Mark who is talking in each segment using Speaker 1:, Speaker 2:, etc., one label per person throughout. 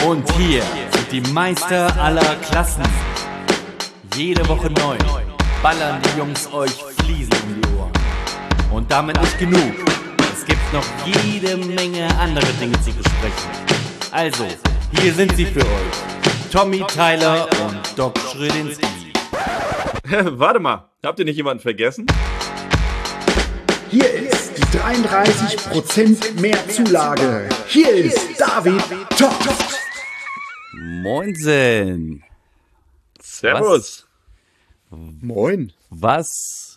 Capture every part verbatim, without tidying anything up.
Speaker 1: Und hier sind die Meister aller Klassen. Jede Woche neu ballern die Jungs euch Fliesen um die Ohren. Und damit nicht genug. Es gibt noch jede Menge andere Dinge zu besprechen. Also, hier sind sie für euch. Tommy Tyler und Doc Schrödinski.
Speaker 2: Warte mal, habt ihr nicht jemanden vergessen?
Speaker 3: Hier ist die dreiunddreißig Prozent mehr Zulage. Hier ist David Toft.
Speaker 1: Moinsen.
Speaker 2: Servus.
Speaker 3: Moin.
Speaker 1: Was?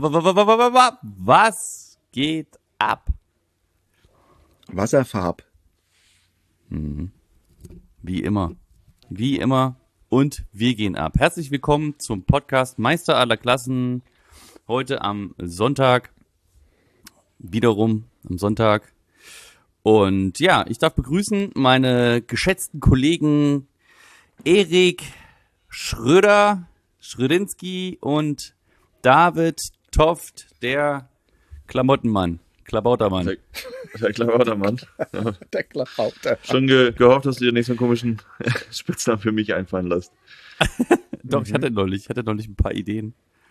Speaker 1: Was geht ab?
Speaker 3: Wasserfarb.
Speaker 1: Mhm. Wie immer. Wie immer. Und wir gehen ab. Herzlich willkommen zum Podcast Meister aller Klassen. Heute am Sonntag. Wiederum am Sonntag. Und ja, ich darf begrüßen meine geschätzten Kollegen Erik Schröder, Schrödinski und David Toft, der Klamottenmann, Klabautermann.
Speaker 2: Der, der Klabautermann.
Speaker 3: Der Klabauter.
Speaker 2: Schon ge gehofft, dass du dir nicht so einen komischen Spitznamen für mich einfallen lässt.
Speaker 1: Doch, mhm. ich hatte neulich, ich hatte neulich ein paar Ideen.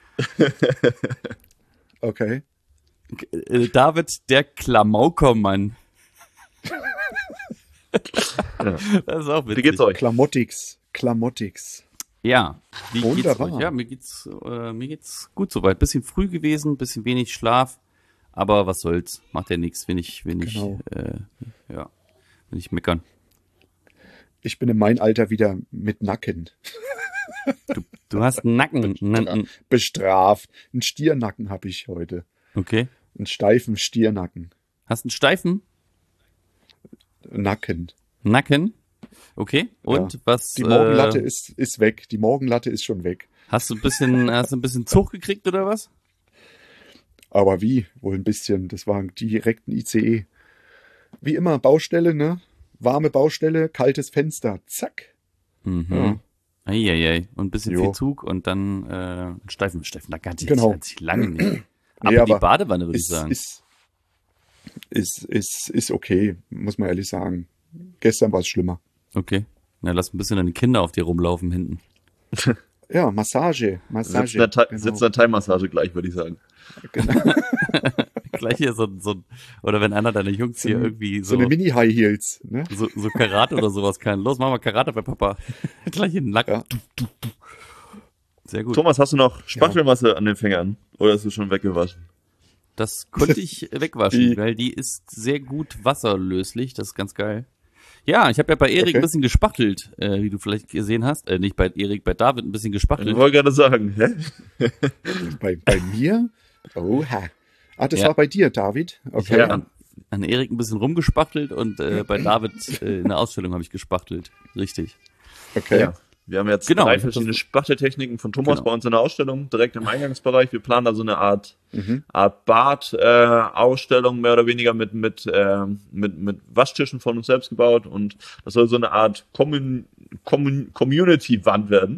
Speaker 3: Okay.
Speaker 1: David, der Klamaukermann.
Speaker 2: Ja.
Speaker 1: Das ist auch witzig.
Speaker 2: Wie geht's euch?
Speaker 3: Klamottix. Klamottix.
Speaker 1: Ja, wie
Speaker 3: Wunderbar.
Speaker 1: geht's euch? Ja, mir geht's, äh, mir geht's gut soweit. Bisschen früh gewesen, bisschen wenig Schlaf, aber was soll's, macht ja nichts, wenn ich, wenn ich,
Speaker 3: Genau.
Speaker 1: äh, ja, wenn ich meckern.
Speaker 3: Ich bin in meinem Alter wieder mit Nacken.
Speaker 1: Du, du hast einen Nacken. N-
Speaker 3: Bestraft. Einen Stiernacken habe ich heute.
Speaker 1: Okay.
Speaker 3: Einen steifen Stiernacken.
Speaker 1: Hast einen steifen
Speaker 3: Nacken.
Speaker 1: Nacken? Okay. Und
Speaker 3: Ja.
Speaker 1: was?
Speaker 3: Die Morgenlatte
Speaker 1: äh,
Speaker 3: ist, ist weg. Die Morgenlatte ist schon weg.
Speaker 1: Hast du ein bisschen, hast du ein bisschen Zug gekriegt oder was?
Speaker 3: Aber wie? Wohl ein bisschen. Das war direkt ein I C E. Wie immer, Baustelle, ne? Warme Baustelle, kaltes Fenster. Zack.
Speaker 1: Mhm.
Speaker 3: Ja.
Speaker 1: Eieiei. Und ein bisschen
Speaker 3: Jo.
Speaker 1: viel Zug und dann äh, einen steifen, steifen Nacken hatte ich,
Speaker 3: Genau.
Speaker 1: hatte ich lange nicht. Aber
Speaker 3: Nee,
Speaker 1: die
Speaker 3: aber
Speaker 1: Badewanne würde ich
Speaker 3: Ist,
Speaker 1: sagen.
Speaker 3: ist, ist, ist, ist okay, muss man ehrlich sagen. Gestern war es schlimmer.
Speaker 1: Okay. Na, lass ein bisschen deine Kinder auf dir rumlaufen hinten.
Speaker 3: Ja, Massage. Massage.
Speaker 2: Sitzt in der, Thai-
Speaker 3: genau.
Speaker 2: sitzt in der Thai-Massage gleich, würde ich sagen.
Speaker 3: Genau.
Speaker 1: Gleich hier so, so, oder wenn einer deiner Jungs hier irgendwie
Speaker 3: So
Speaker 1: so,
Speaker 3: eine Mini-High Heels. Ne?
Speaker 1: so, so Karate oder sowas kann. Los, mach mal Karate bei Papa. Gleich in den Nacken.
Speaker 3: Ja.
Speaker 1: Sehr gut.
Speaker 2: Thomas, hast du noch Spachtelmasse an den Fingern? Oder ist du schon weggewaschen?
Speaker 1: Das konnte ich wegwaschen,
Speaker 3: Die-
Speaker 1: weil die ist sehr gut wasserlöslich. Das ist ganz geil. Ja, ich habe ja bei Erik
Speaker 3: Okay.
Speaker 1: ein bisschen gespachtelt, äh, wie du vielleicht gesehen hast. Äh, nicht bei Erik, bei David ein bisschen
Speaker 2: Ich
Speaker 1: gespachtelt.
Speaker 2: wollte gerade sagen, hä?
Speaker 3: Bei, bei mir? Oha. Ah, das
Speaker 1: Ja.
Speaker 3: war bei dir, David? Okay.
Speaker 2: Ja.
Speaker 1: An, an Erik ein bisschen rumgespachtelt und äh, bei David äh, in der Ausstellung habe ich gespachtelt. Richtig.
Speaker 3: Okay.
Speaker 2: Ja. Wir haben jetzt
Speaker 1: Genau.
Speaker 2: drei verschiedene Spachteltechniken von Thomas
Speaker 1: Genau.
Speaker 2: bei uns in der Ausstellung, direkt im Eingangsbereich. Wir planen da so eine Art,
Speaker 3: Mhm.
Speaker 2: Art Bad-Ausstellung, mehr oder weniger mit, mit, äh, mit, mit Waschtischen von uns selbst gebaut. Und das soll so eine Art Commun Commun Community-Wand werden.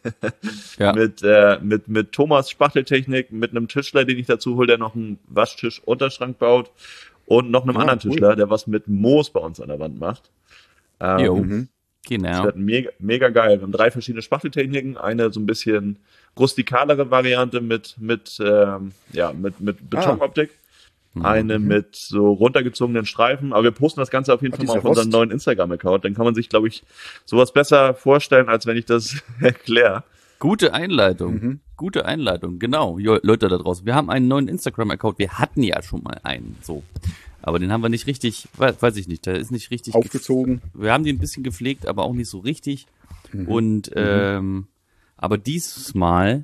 Speaker 1: Ja.
Speaker 2: mit, äh, mit, mit Thomas Spachteltechnik, mit einem Tischler, den ich dazu hole, der noch einen Waschtisch-Unterschrank baut. Und noch einem
Speaker 3: Ah,
Speaker 2: anderen
Speaker 3: cool.
Speaker 2: Tischler, der was mit Moos bei uns an der Wand macht. Ähm,
Speaker 1: Jo,
Speaker 3: Mhm.
Speaker 2: Das
Speaker 1: genau.
Speaker 2: wird mega, mega geil. Wir haben drei verschiedene Spachteltechniken. Eine so ein bisschen rustikalere Variante mit, mit, ähm, ja, mit, mit Betonoptik. Eine mit so runtergezogenen Streifen. Aber wir posten das Ganze auf jeden
Speaker 3: Ah,
Speaker 2: Fall mal
Speaker 3: dieser
Speaker 2: auf unserem
Speaker 3: Rost.
Speaker 2: neuen Instagram-Account. Dann kann man sich, glaube ich, sowas besser vorstellen, als wenn ich das erkläre.
Speaker 1: Gute Einleitung.
Speaker 3: Mhm.
Speaker 1: Gute Einleitung, genau. Jo, Leute da draußen, wir haben einen neuen Instagram-Account. Wir hatten ja schon mal einen, so. Aber den haben wir nicht richtig, weiß, weiß ich nicht, der ist nicht richtig
Speaker 3: Aufgezogen.
Speaker 1: gef- Wir haben den ein bisschen gepflegt, aber auch nicht so richtig. Und, ähm, aber diesmal,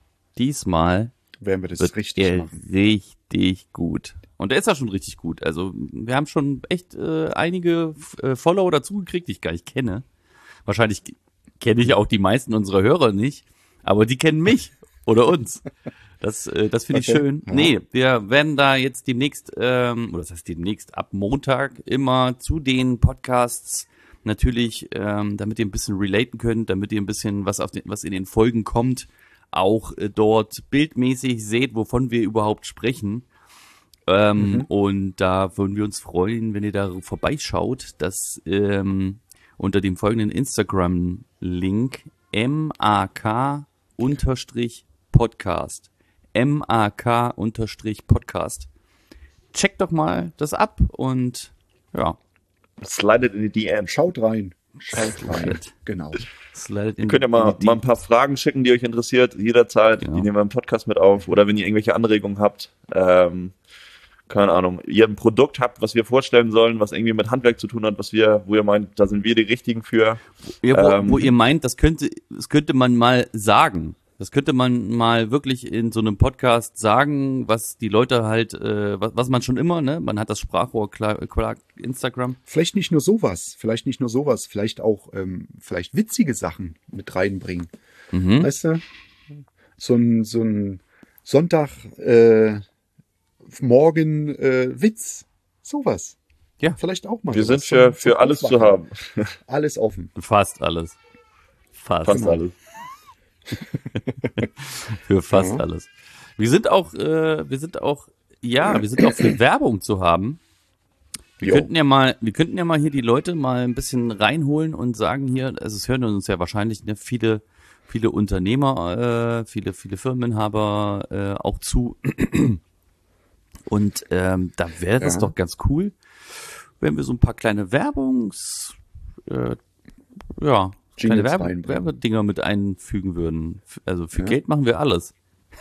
Speaker 1: diesmal
Speaker 3: Werden wir das
Speaker 1: wird
Speaker 3: richtig
Speaker 1: er
Speaker 3: machen.
Speaker 1: richtig gut. Und der ist ja schon richtig gut. Also wir haben schon echt äh, einige äh, Follower dazugekriegt, die ich gar nicht kenne. Wahrscheinlich k- kenne ich auch die meisten unserer Hörer nicht, aber die kennen mich oder uns. Das, äh, das finde ich
Speaker 3: Okay.
Speaker 1: schön.
Speaker 3: Ja.
Speaker 1: Nee, wir werden da jetzt demnächst, ähm, oder das heißt demnächst ab Montag immer zu den Podcasts natürlich, ähm, damit ihr ein bisschen relaten könnt, damit ihr ein bisschen was auf den, was in den Folgen kommt, auch äh, dort bildmäßig seht, wovon wir überhaupt sprechen. Ähm,
Speaker 3: Mhm.
Speaker 1: Und da würden wir uns freuen, wenn ihr da vorbeischaut. Das, ähm, unter dem folgenden Instagram-Link M A K Podcast. M A K Podcast. Checkt doch mal das ab und ja.
Speaker 2: Slidet in die D M.
Speaker 3: Schaut rein. Schaut rein. Genau.
Speaker 1: Slidet in
Speaker 2: Ihr könnt ja mal, mal ein paar Fragen schicken, die euch interessiert, jederzeit.
Speaker 1: Genau.
Speaker 2: Die nehmen wir im Podcast mit auf. Oder wenn ihr irgendwelche Anregungen habt, ähm, keine Ahnung, ihr ein Produkt habt, was wir vorstellen sollen, was irgendwie mit Handwerk zu tun hat, was wir, wo ihr meint, da sind wir die Richtigen für.
Speaker 1: Ja, wo,
Speaker 2: ähm,
Speaker 1: wo ihr meint, das könnte, das könnte man mal sagen. Das könnte man mal wirklich in so einem Podcast sagen, was die Leute halt, äh, was, was man schon immer, ne? Man hat das Sprachrohr, klar, klar, Instagram.
Speaker 3: Vielleicht nicht nur sowas, vielleicht nicht nur sowas, vielleicht auch, ähm, vielleicht witzige Sachen mit reinbringen.
Speaker 1: Mhm.
Speaker 3: Weißt du? So ein, so ein Sonntag, äh, morgen, äh, Witz. Sowas.
Speaker 1: Ja.
Speaker 3: Vielleicht auch mal.
Speaker 2: wir
Speaker 3: sowas
Speaker 2: sind für,
Speaker 3: zum- zum
Speaker 2: für alles zu
Speaker 3: Aufwachen.
Speaker 2: haben.
Speaker 3: Alles offen.
Speaker 1: Fast alles. Fast.
Speaker 2: Fast alles.
Speaker 1: Für fast
Speaker 3: Ja.
Speaker 1: alles. Wir sind auch, äh, wir sind auch, ja, wir sind auch für Werbung zu haben. Wir
Speaker 3: Jo.
Speaker 1: könnten ja mal, wir könnten ja mal hier die Leute mal ein bisschen reinholen und sagen hier, also es hören uns ja wahrscheinlich ne, viele, viele Unternehmer, äh, viele, viele Firmeninhaber äh, auch zu. Und ähm, da wäre es
Speaker 3: Ja.
Speaker 1: doch ganz cool, wenn wir so ein paar kleine Werbungs, äh, ja, kleine
Speaker 3: Jingles
Speaker 1: Werbe
Speaker 3: reinbringen.
Speaker 1: Werbedinger mit einfügen würden. F- Also für
Speaker 3: Ja.
Speaker 1: Geld machen wir alles.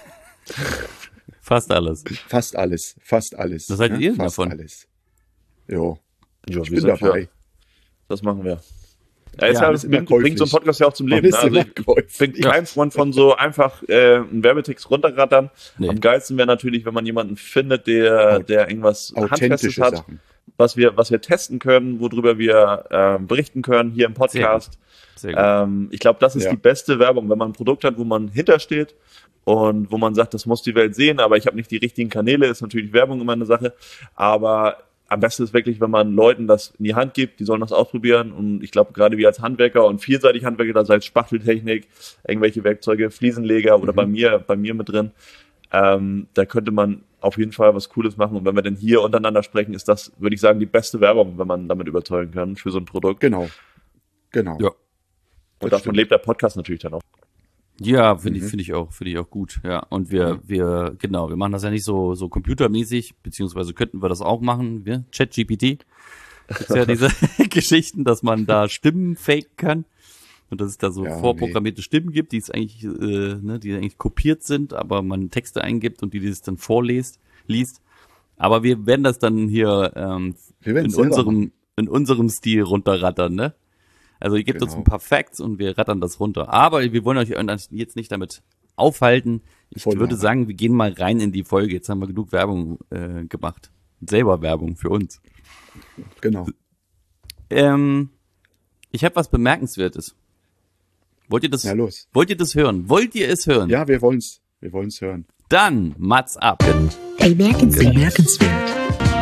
Speaker 1: Fast alles.
Speaker 3: Fast alles. Fast alles.
Speaker 1: Was haltet ihr denn
Speaker 3: Fast
Speaker 1: davon?
Speaker 3: alles. Jo.
Speaker 2: Ja,
Speaker 3: Ich
Speaker 2: wir
Speaker 3: bin
Speaker 2: sind
Speaker 3: dabei.
Speaker 2: für, das machen wir. Ja, jetzt
Speaker 1: Ja,
Speaker 2: ja,
Speaker 3: ist immer
Speaker 2: bringt, bringt so ein
Speaker 3: käuflich.
Speaker 2: Podcast ja auch zum
Speaker 3: Man
Speaker 2: Leben.
Speaker 3: ist
Speaker 2: Ne? Also
Speaker 3: immer
Speaker 2: ich
Speaker 3: käuflich.
Speaker 2: bin
Speaker 1: Ja.
Speaker 2: kein Freund von so einfach äh, einen Werbetext runterrattern.
Speaker 1: Nee.
Speaker 2: Am geilsten wäre natürlich, wenn man jemanden findet, der, der irgendwas Handfestes
Speaker 3: Authentische
Speaker 2: hat,
Speaker 3: Sachen.
Speaker 2: was wir, was wir testen können, worüber wir ähm, berichten können hier im Podcast.
Speaker 1: Sehr gut.
Speaker 2: Ähm, ich glaube, das ist
Speaker 3: Ja.
Speaker 2: die beste Werbung, wenn man ein Produkt hat, wo man hintersteht und wo man sagt, das muss die Welt sehen, aber ich habe nicht die richtigen Kanäle, ist natürlich Werbung immer eine Sache. Aber am besten ist wirklich, wenn man Leuten das in die Hand gibt, die sollen das ausprobieren. Und ich glaube, gerade wir als Handwerker und vielseitig Handwerker, da sei es Spachteltechnik, irgendwelche Werkzeuge, Fliesenleger oder
Speaker 3: Mhm.
Speaker 2: bei mir, bei mir mit drin, ähm, da könnte man auf jeden Fall was Cooles machen. Und wenn wir denn hier untereinander sprechen, ist das, würde ich sagen, die beste Werbung, wenn man damit überzeugen kann für so ein Produkt.
Speaker 3: Genau. Genau.
Speaker 1: Ja.
Speaker 2: Und
Speaker 3: das
Speaker 2: davon
Speaker 3: stimmt.
Speaker 2: lebt der Podcast natürlich dann auch.
Speaker 1: Ja, finde ich,
Speaker 3: Mhm.
Speaker 1: finde ich auch, finde ich auch gut. Ja, und wir, wir, genau, wir machen das ja nicht so, so computermäßig, beziehungsweise könnten wir das auch machen. Wir, ChatGPT. Gibt's ja diese Geschichten, dass man da Stimmen faken kann. Und dass es da so
Speaker 3: Ja,
Speaker 1: vorprogrammierte Stimmen gibt, die es eigentlich, äh, ne, die eigentlich kopiert sind, aber man Texte eingibt und die das dann vorliest, liest. Aber wir werden das dann hier ähm,
Speaker 3: Wir werden
Speaker 1: in
Speaker 3: es selber
Speaker 1: unserem, in unserem Stil runterrattern, ne? Also ihr gebt uns
Speaker 3: Genau.
Speaker 1: ein paar Facts und wir rattern das runter. Aber wir wollen euch jetzt nicht damit aufhalten. Ich
Speaker 3: Voll
Speaker 1: würde
Speaker 3: labern.
Speaker 1: sagen, wir gehen mal rein in die Folge. Jetzt haben wir genug Werbung äh, gemacht. Selber Werbung für uns.
Speaker 3: Genau.
Speaker 1: Ähm, ich habe was Bemerkenswertes. Wollt ihr das?
Speaker 3: Ja, los.
Speaker 1: Wollt ihr das hören? Wollt ihr es hören?
Speaker 3: Ja, wir wollen's. Wir wollen's hören.
Speaker 1: Dann Mats ab.
Speaker 4: Bemerkenswert. Bemerkenswert.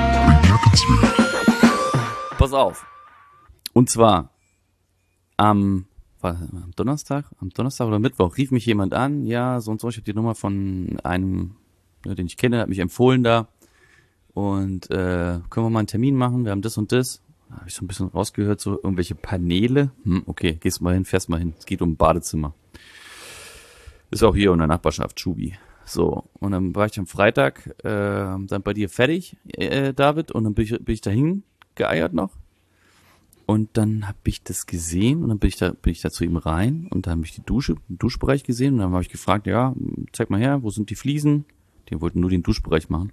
Speaker 1: Pass auf. Und zwar am, war, am Donnerstag, am Donnerstag oder Mittwoch rief mich jemand an. Ja, so und so. Ich habe die Nummer von einem, ja, den ich kenne, hat mich empfohlen da. Und äh, können wir mal einen Termin machen? Wir haben das und das. Da habe ich so ein bisschen rausgehört, so irgendwelche Paneele. Hm, okay, gehst mal hin, fährst mal hin. Es geht um ein Badezimmer. Ist auch hier in der Nachbarschaft, Schubi. So, und dann war ich am Freitag äh, dann bei dir fertig, äh, David, und dann bin ich, bin ich dahin geeiert noch. Und dann habe ich das gesehen und dann bin ich da bin ich da zu ihm rein und dann habe ich die Dusche, den Duschbereich gesehen und dann habe ich gefragt, ja, zeig mal her, wo sind die Fliesen? Die wollten nur den Duschbereich machen.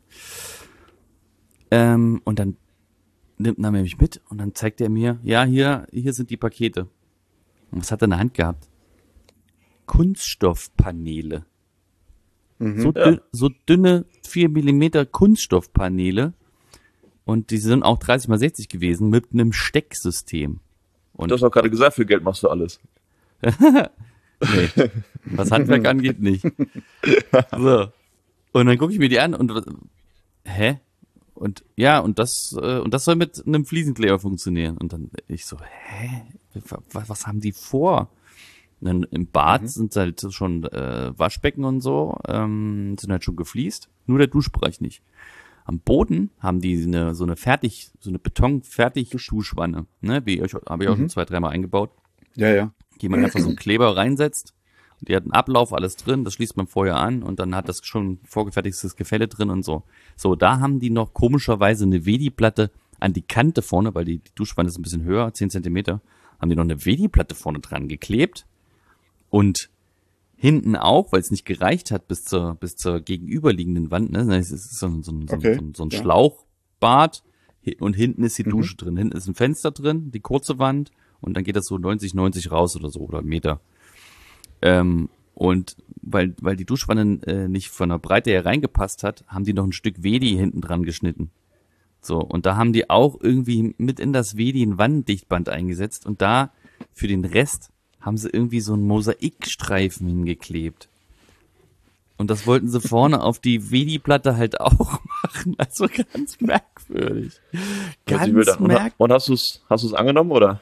Speaker 1: Ähm, und dann nimmt nahm er mich mit und dann zeigt er mir, ja, hier hier sind die Pakete. Und was hat er in der Hand gehabt? Kunststoffpaneele. So,
Speaker 2: Ja.
Speaker 1: dünn, so dünne vier Millimeter Kunststoffpaneele. Und die sind auch dreißig mal sechzig gewesen mit einem Stecksystem. Und
Speaker 2: Du hast auch gerade gesagt, für Geld machst du alles.
Speaker 1: nee, was Handwerk angeht, nicht. So. Und dann gucke ich mir die an und hä? Und ja, und das äh, und das soll mit einem Fliesenkleber funktionieren. Und dann ich so, hä? Was, was haben die vor? Und dann im Bad
Speaker 3: Mhm.
Speaker 1: sind halt schon äh, Waschbecken und so, ähm, sind halt schon gefliest. Nur der Duschbereich nicht. Am Boden haben die eine, so eine fertig, so eine Beton-Fertig-Duschwanne, ne, wie ich, habe ich auch
Speaker 3: Mhm.
Speaker 1: schon zwei, dreimal eingebaut,
Speaker 3: Ja, ja.
Speaker 1: die man einfach so einen Kleber reinsetzt. Die hat einen Ablauf, alles drin, das schließt man vorher an und dann hat das schon vorgefertigtes Gefälle drin und so. So, da haben die noch komischerweise eine Vedi-Platte an die Kante vorne, weil die, die Duschwanne ist ein bisschen höher, zehn Zentimeter, haben die noch eine Vedi-Platte vorne dran geklebt und hinten auch, weil es nicht gereicht hat bis zur, bis zur gegenüberliegenden Wand, ne, es ist so, ein- so, ein- so, ein-
Speaker 3: Okay,
Speaker 1: so, ein- so ein
Speaker 3: ja.
Speaker 1: Schlauchbad hi- und hinten ist die
Speaker 3: Mhm.
Speaker 1: Dusche drin, hinten ist ein Fenster drin, die kurze Wand und dann geht das so neunzig, neunzig raus oder so, oder einen Meter. Ähm, und weil, weil die Duschwanne äh, nicht von der Breite her reingepasst hat, haben die noch ein Stück Vedi hinten dran geschnitten. So, und da haben die auch irgendwie mit in das Vedi ein Wanddichtband eingesetzt und da für den Rest haben sie irgendwie so einen Mosaikstreifen hingeklebt. Und das wollten sie vorne auf die Vedi-Platte halt auch machen. Also ganz merkwürdig.
Speaker 2: Hört sich
Speaker 1: Ganz
Speaker 2: wild an. Und, ha-
Speaker 1: merkwürdig.
Speaker 2: und hast du es hast du's angenommen, oder?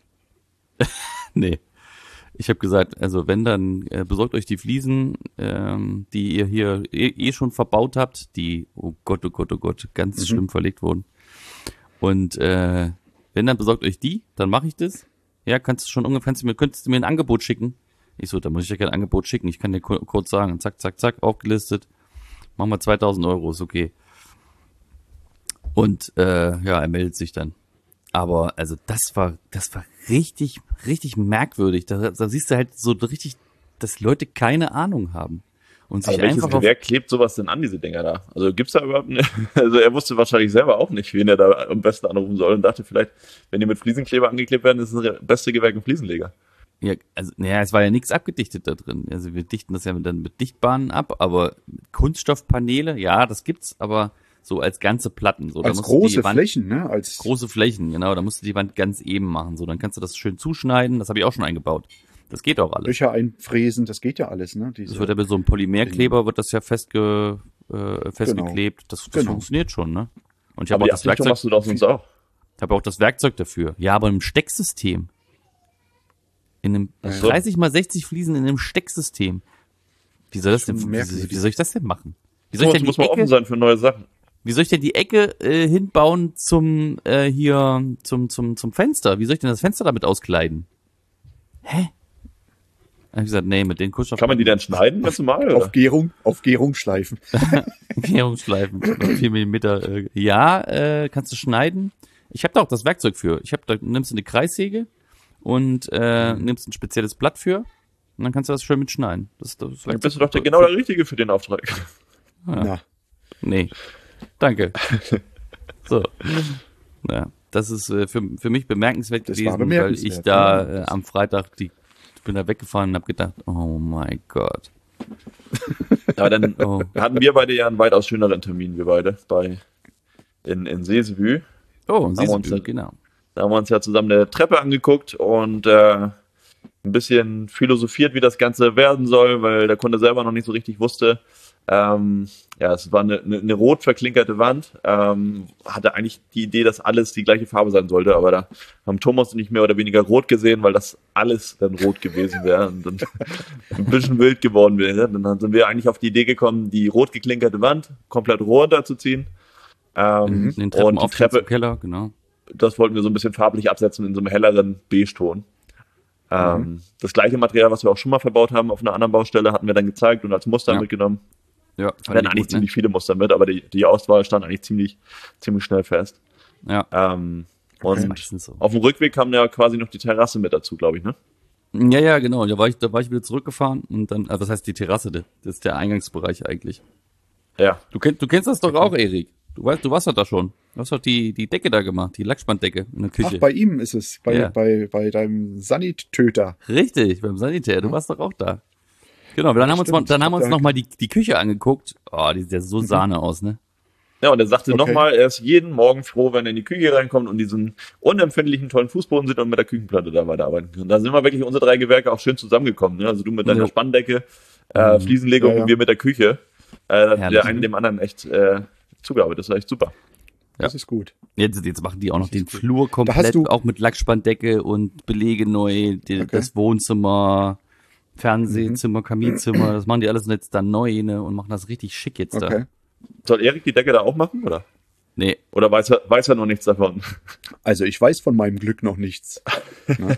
Speaker 1: Nee. Ich habe gesagt, also wenn, dann äh, besorgt euch die Fliesen, ähm, die ihr hier eh, eh schon verbaut habt, die, oh Gott, oh Gott, oh Gott, ganz
Speaker 3: Mhm.
Speaker 1: schlimm verlegt wurden. Und äh, wenn, dann besorgt euch die, dann mache ich das. Ja, kannst du schon ungefähr, kannst du mir, könntest du mir ein Angebot schicken? Ich so, da muss ich ja kein Angebot schicken, ich kann dir kur- kurz sagen, zack, zack, zack, aufgelistet, machen wir zweitausend Euro, ist okay. Und äh, ja, er meldet sich dann. Aber also das war, das war richtig, richtig merkwürdig. Da, da siehst du halt so richtig, dass Leute keine Ahnung haben. Und sich
Speaker 2: Also welches
Speaker 1: einfach auf,
Speaker 2: Gewerk klebt sowas denn an, diese Dinger da? Also gibt's da überhaupt eine, also er wusste wahrscheinlich selber auch nicht, wen er da am besten anrufen soll und dachte vielleicht, wenn die mit Fliesenkleber angeklebt werden, ist es das beste Gewerk im Fliesenleger.
Speaker 1: ja, also, naja, es war ja nichts abgedichtet da drin. Also wir dichten das ja dann mit Dichtbahnen ab, aber Kunststoffpaneele, ja, das gibt's, aber so als ganze Platten. So, da
Speaker 3: Als
Speaker 1: musst du
Speaker 3: große
Speaker 1: die Wand,
Speaker 3: Flächen, ne? Als
Speaker 1: große Flächen, genau, da musst du die Wand ganz eben machen. So, dann kannst du das schön zuschneiden, das habe ich auch schon eingebaut. Das geht auch alles.
Speaker 3: Löcher einfräsen, das geht ja alles, ne? Diese,
Speaker 1: Das wird ja mit so einem Polymerkleber, wird das ja festge, äh, festgeklebt. Das, das
Speaker 3: Genau.
Speaker 1: funktioniert schon, ne? Und ich habe
Speaker 2: Aber
Speaker 1: auch
Speaker 2: die
Speaker 1: das
Speaker 2: Abdichtung
Speaker 1: Werkzeug,
Speaker 2: machst du doch sonst auch.
Speaker 1: habe auch das Werkzeug dafür. Ja, aber im Stecksystem. In einem
Speaker 3: Ach
Speaker 2: so.
Speaker 1: dreißig mal sechzig Fliesen in einem Stecksystem. Wie soll das denn,
Speaker 3: Schon
Speaker 1: wie,
Speaker 3: merkwürdig.
Speaker 1: wie soll ich das denn machen? Wie soll ich
Speaker 2: So,
Speaker 1: denn
Speaker 2: muss
Speaker 1: die
Speaker 2: man offen
Speaker 1: Ecke,
Speaker 2: sein für neue Sachen.
Speaker 1: wie soll ich denn die Ecke äh, hinbauen zum äh, hier zum zum zum Fenster? Wie soll ich denn das Fenster damit auskleiden? Hä? Hab ich gesagt, nee, mit den Kunststoff.
Speaker 2: Kann man die dann schneiden, ganz normal,
Speaker 3: auf
Speaker 2: oder?
Speaker 3: Gärung, auf Gärung schleifen.
Speaker 1: Gärungsschleifen, vier Millimeter. Äh, ja, äh, kannst du schneiden. Ich habe da auch das Werkzeug für. Ich habe da nimmst du eine Kreissäge und äh, nimmst ein spezielles Blatt für und dann kannst du das schön mitschneiden. Das, das
Speaker 2: Dann bist du doch der, genau der Richtige für den Auftrag.
Speaker 1: Ja.
Speaker 3: Na,
Speaker 1: Nee. Danke. So. Ja, das ist äh, für, für mich bemerkenswert
Speaker 3: Das war
Speaker 1: gewesen, weil
Speaker 3: bemerkenswert,
Speaker 1: ich da
Speaker 3: ja.
Speaker 1: äh, am Freitag die bin da weggefahren und habe gedacht, oh mein Gott.
Speaker 2: Aber dann
Speaker 1: Oh.
Speaker 2: hatten wir beide ja einen weitaus schöneren Termin, wir beide, bei in, in Seesevue.
Speaker 1: Oh, siehst
Speaker 2: uns
Speaker 1: du,
Speaker 2: ja-
Speaker 1: genau.
Speaker 2: Da haben wir uns ja zusammen eine Treppe angeguckt und äh, ein bisschen philosophiert, wie das Ganze werden soll, weil der Kunde selber noch nicht so richtig wusste. Ähm, ja, es war eine, eine, eine rot verklinkerte Wand. Ähm, hatte eigentlich die Idee, dass alles die gleiche Farbe sein sollte, aber da haben Thomas nicht mehr oder weniger rot gesehen, weil das alles dann rot gewesen wäre und dann ein bisschen wild geworden wäre. Dann sind wir eigentlich auf die Idee gekommen, die rot geklinkerte Wand komplett runterzuziehen. Ähm,
Speaker 1: In den Treppen
Speaker 2: und die
Speaker 1: auf
Speaker 2: Treppe,
Speaker 1: zum Keller, genau.
Speaker 2: das wollten wir so ein bisschen farblich absetzen in so einem helleren Beige-Ton. Ähm,
Speaker 1: Mhm.
Speaker 2: Das gleiche Material, was wir auch schon mal verbaut haben auf einer anderen Baustelle, hatten wir dann gezeigt und als Muster
Speaker 1: Ja.
Speaker 2: mitgenommen.
Speaker 1: Ja,
Speaker 2: Wir hatten eigentlich ziemlich viele Muster mit, aber die, die Auswahl stand eigentlich ziemlich, ziemlich schnell fest.
Speaker 1: Ja,
Speaker 2: Ähm,
Speaker 1: das ist
Speaker 2: und
Speaker 1: meistens so.
Speaker 2: auf dem Rückweg kam ja quasi noch die Terrasse mit dazu, glaube ich, ne?
Speaker 1: Ja, ja, genau. Da war ich, da war ich wieder zurückgefahren und dann, also was heißt die Terrasse? Das ist der Eingangsbereich eigentlich.
Speaker 2: Ja.
Speaker 1: Du kennst, du kennst das doch auch, Erik. Du weißt, du warst doch da schon. Du hast doch die, die Decke da gemacht, die Lackspanndecke in der Küche.
Speaker 3: ach, bei ihm ist es, bei,
Speaker 1: Ja.
Speaker 3: bei, bei deinem Sanittöter.
Speaker 1: Richtig, beim Sanitär. Du warst doch auch da. Genau, dann haben wir uns, mal,
Speaker 3: stimmt.
Speaker 1: dann haben wir uns
Speaker 3: Ja.
Speaker 1: noch mal die, die Küche angeguckt. Oh, die sieht ja so Sahne aus, ne?
Speaker 2: Ja, und er sagte
Speaker 3: Okay.
Speaker 2: nochmal, er ist jeden Morgen froh, wenn er in die Küche reinkommt und diesen unempfindlichen, tollen Fußboden sieht und mit der Küchenplatte da weiterarbeiten kann. Da sind wir wirklich unsere drei Gewerke auch schön zusammengekommen. Ne? Also du mit deiner
Speaker 1: Ja.
Speaker 2: Spanndecke, äh, Fliesenlegung
Speaker 3: Ja, ja.
Speaker 2: und wir mit der Küche. Äh, da hat
Speaker 1: Herrlich,
Speaker 2: der eine
Speaker 1: ne?
Speaker 2: dem anderen echt äh, zugearbeitet. Das war echt super.
Speaker 3: Das ist gut.
Speaker 1: Jetzt, jetzt machen die auch noch
Speaker 3: Das
Speaker 1: den
Speaker 3: ist gut.
Speaker 1: Flur
Speaker 3: Da
Speaker 1: komplett,
Speaker 3: hast du-
Speaker 1: auch mit Lackspanndecke und Belege neu, die,
Speaker 3: Okay.
Speaker 1: das Wohnzimmer, Fernsehzimmer, Kaminzimmer, das machen die alles jetzt dann neu, ne, und machen das richtig schick jetzt
Speaker 3: Okay.
Speaker 2: Soll Erik die Decke da auch machen, oder?
Speaker 1: Nee.
Speaker 2: Oder weiß er, weiß er noch nichts davon?
Speaker 3: Also ich weiß von meinem Glück noch nichts. Ne?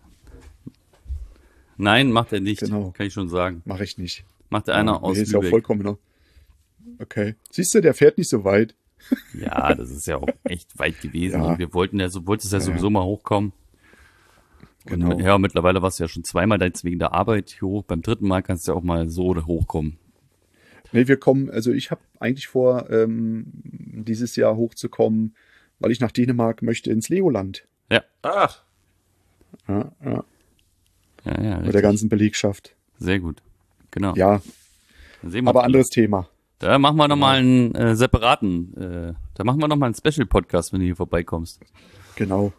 Speaker 1: Nein, macht er nicht.
Speaker 3: Genau.
Speaker 1: Kann ich schon sagen.
Speaker 3: Mache ich nicht.
Speaker 1: Macht er einer
Speaker 3: Ja,
Speaker 1: aus
Speaker 3: nee, ist ja auch
Speaker 1: Lübeck.
Speaker 3: vollkommen noch. Okay. Siehst du, der fährt nicht so weit.
Speaker 1: Ja, das ist ja auch echt weit gewesen.
Speaker 3: Ja.
Speaker 1: Und wir wollten ja, so wolltest ja,
Speaker 3: Ja,
Speaker 1: sowieso
Speaker 3: ja.
Speaker 1: mal hochkommen.
Speaker 3: Genau.
Speaker 1: Und, ja, mittlerweile warst du ja schon zweimal da jetzt wegen der Arbeit hier hoch. Beim dritten Mal kannst du ja auch mal so oder hochkommen.
Speaker 3: Nee, wir kommen, also ich habe eigentlich vor, ähm, dieses Jahr hochzukommen, weil ich nach Dänemark möchte ins Legoland.
Speaker 1: Ja.
Speaker 2: Ach,
Speaker 3: Ja, ja,
Speaker 1: Ja, ja.
Speaker 3: mit
Speaker 1: Richtig.
Speaker 3: der ganzen Belegschaft.
Speaker 1: Sehr gut. Genau.
Speaker 3: Ja,
Speaker 1: Dann sehen wir
Speaker 3: aber
Speaker 1: uns
Speaker 3: anderes Thema.
Speaker 1: Da machen wir nochmal einen äh, separaten, äh, da machen wir nochmal einen Special-Podcast, wenn du hier vorbeikommst.
Speaker 3: Genau.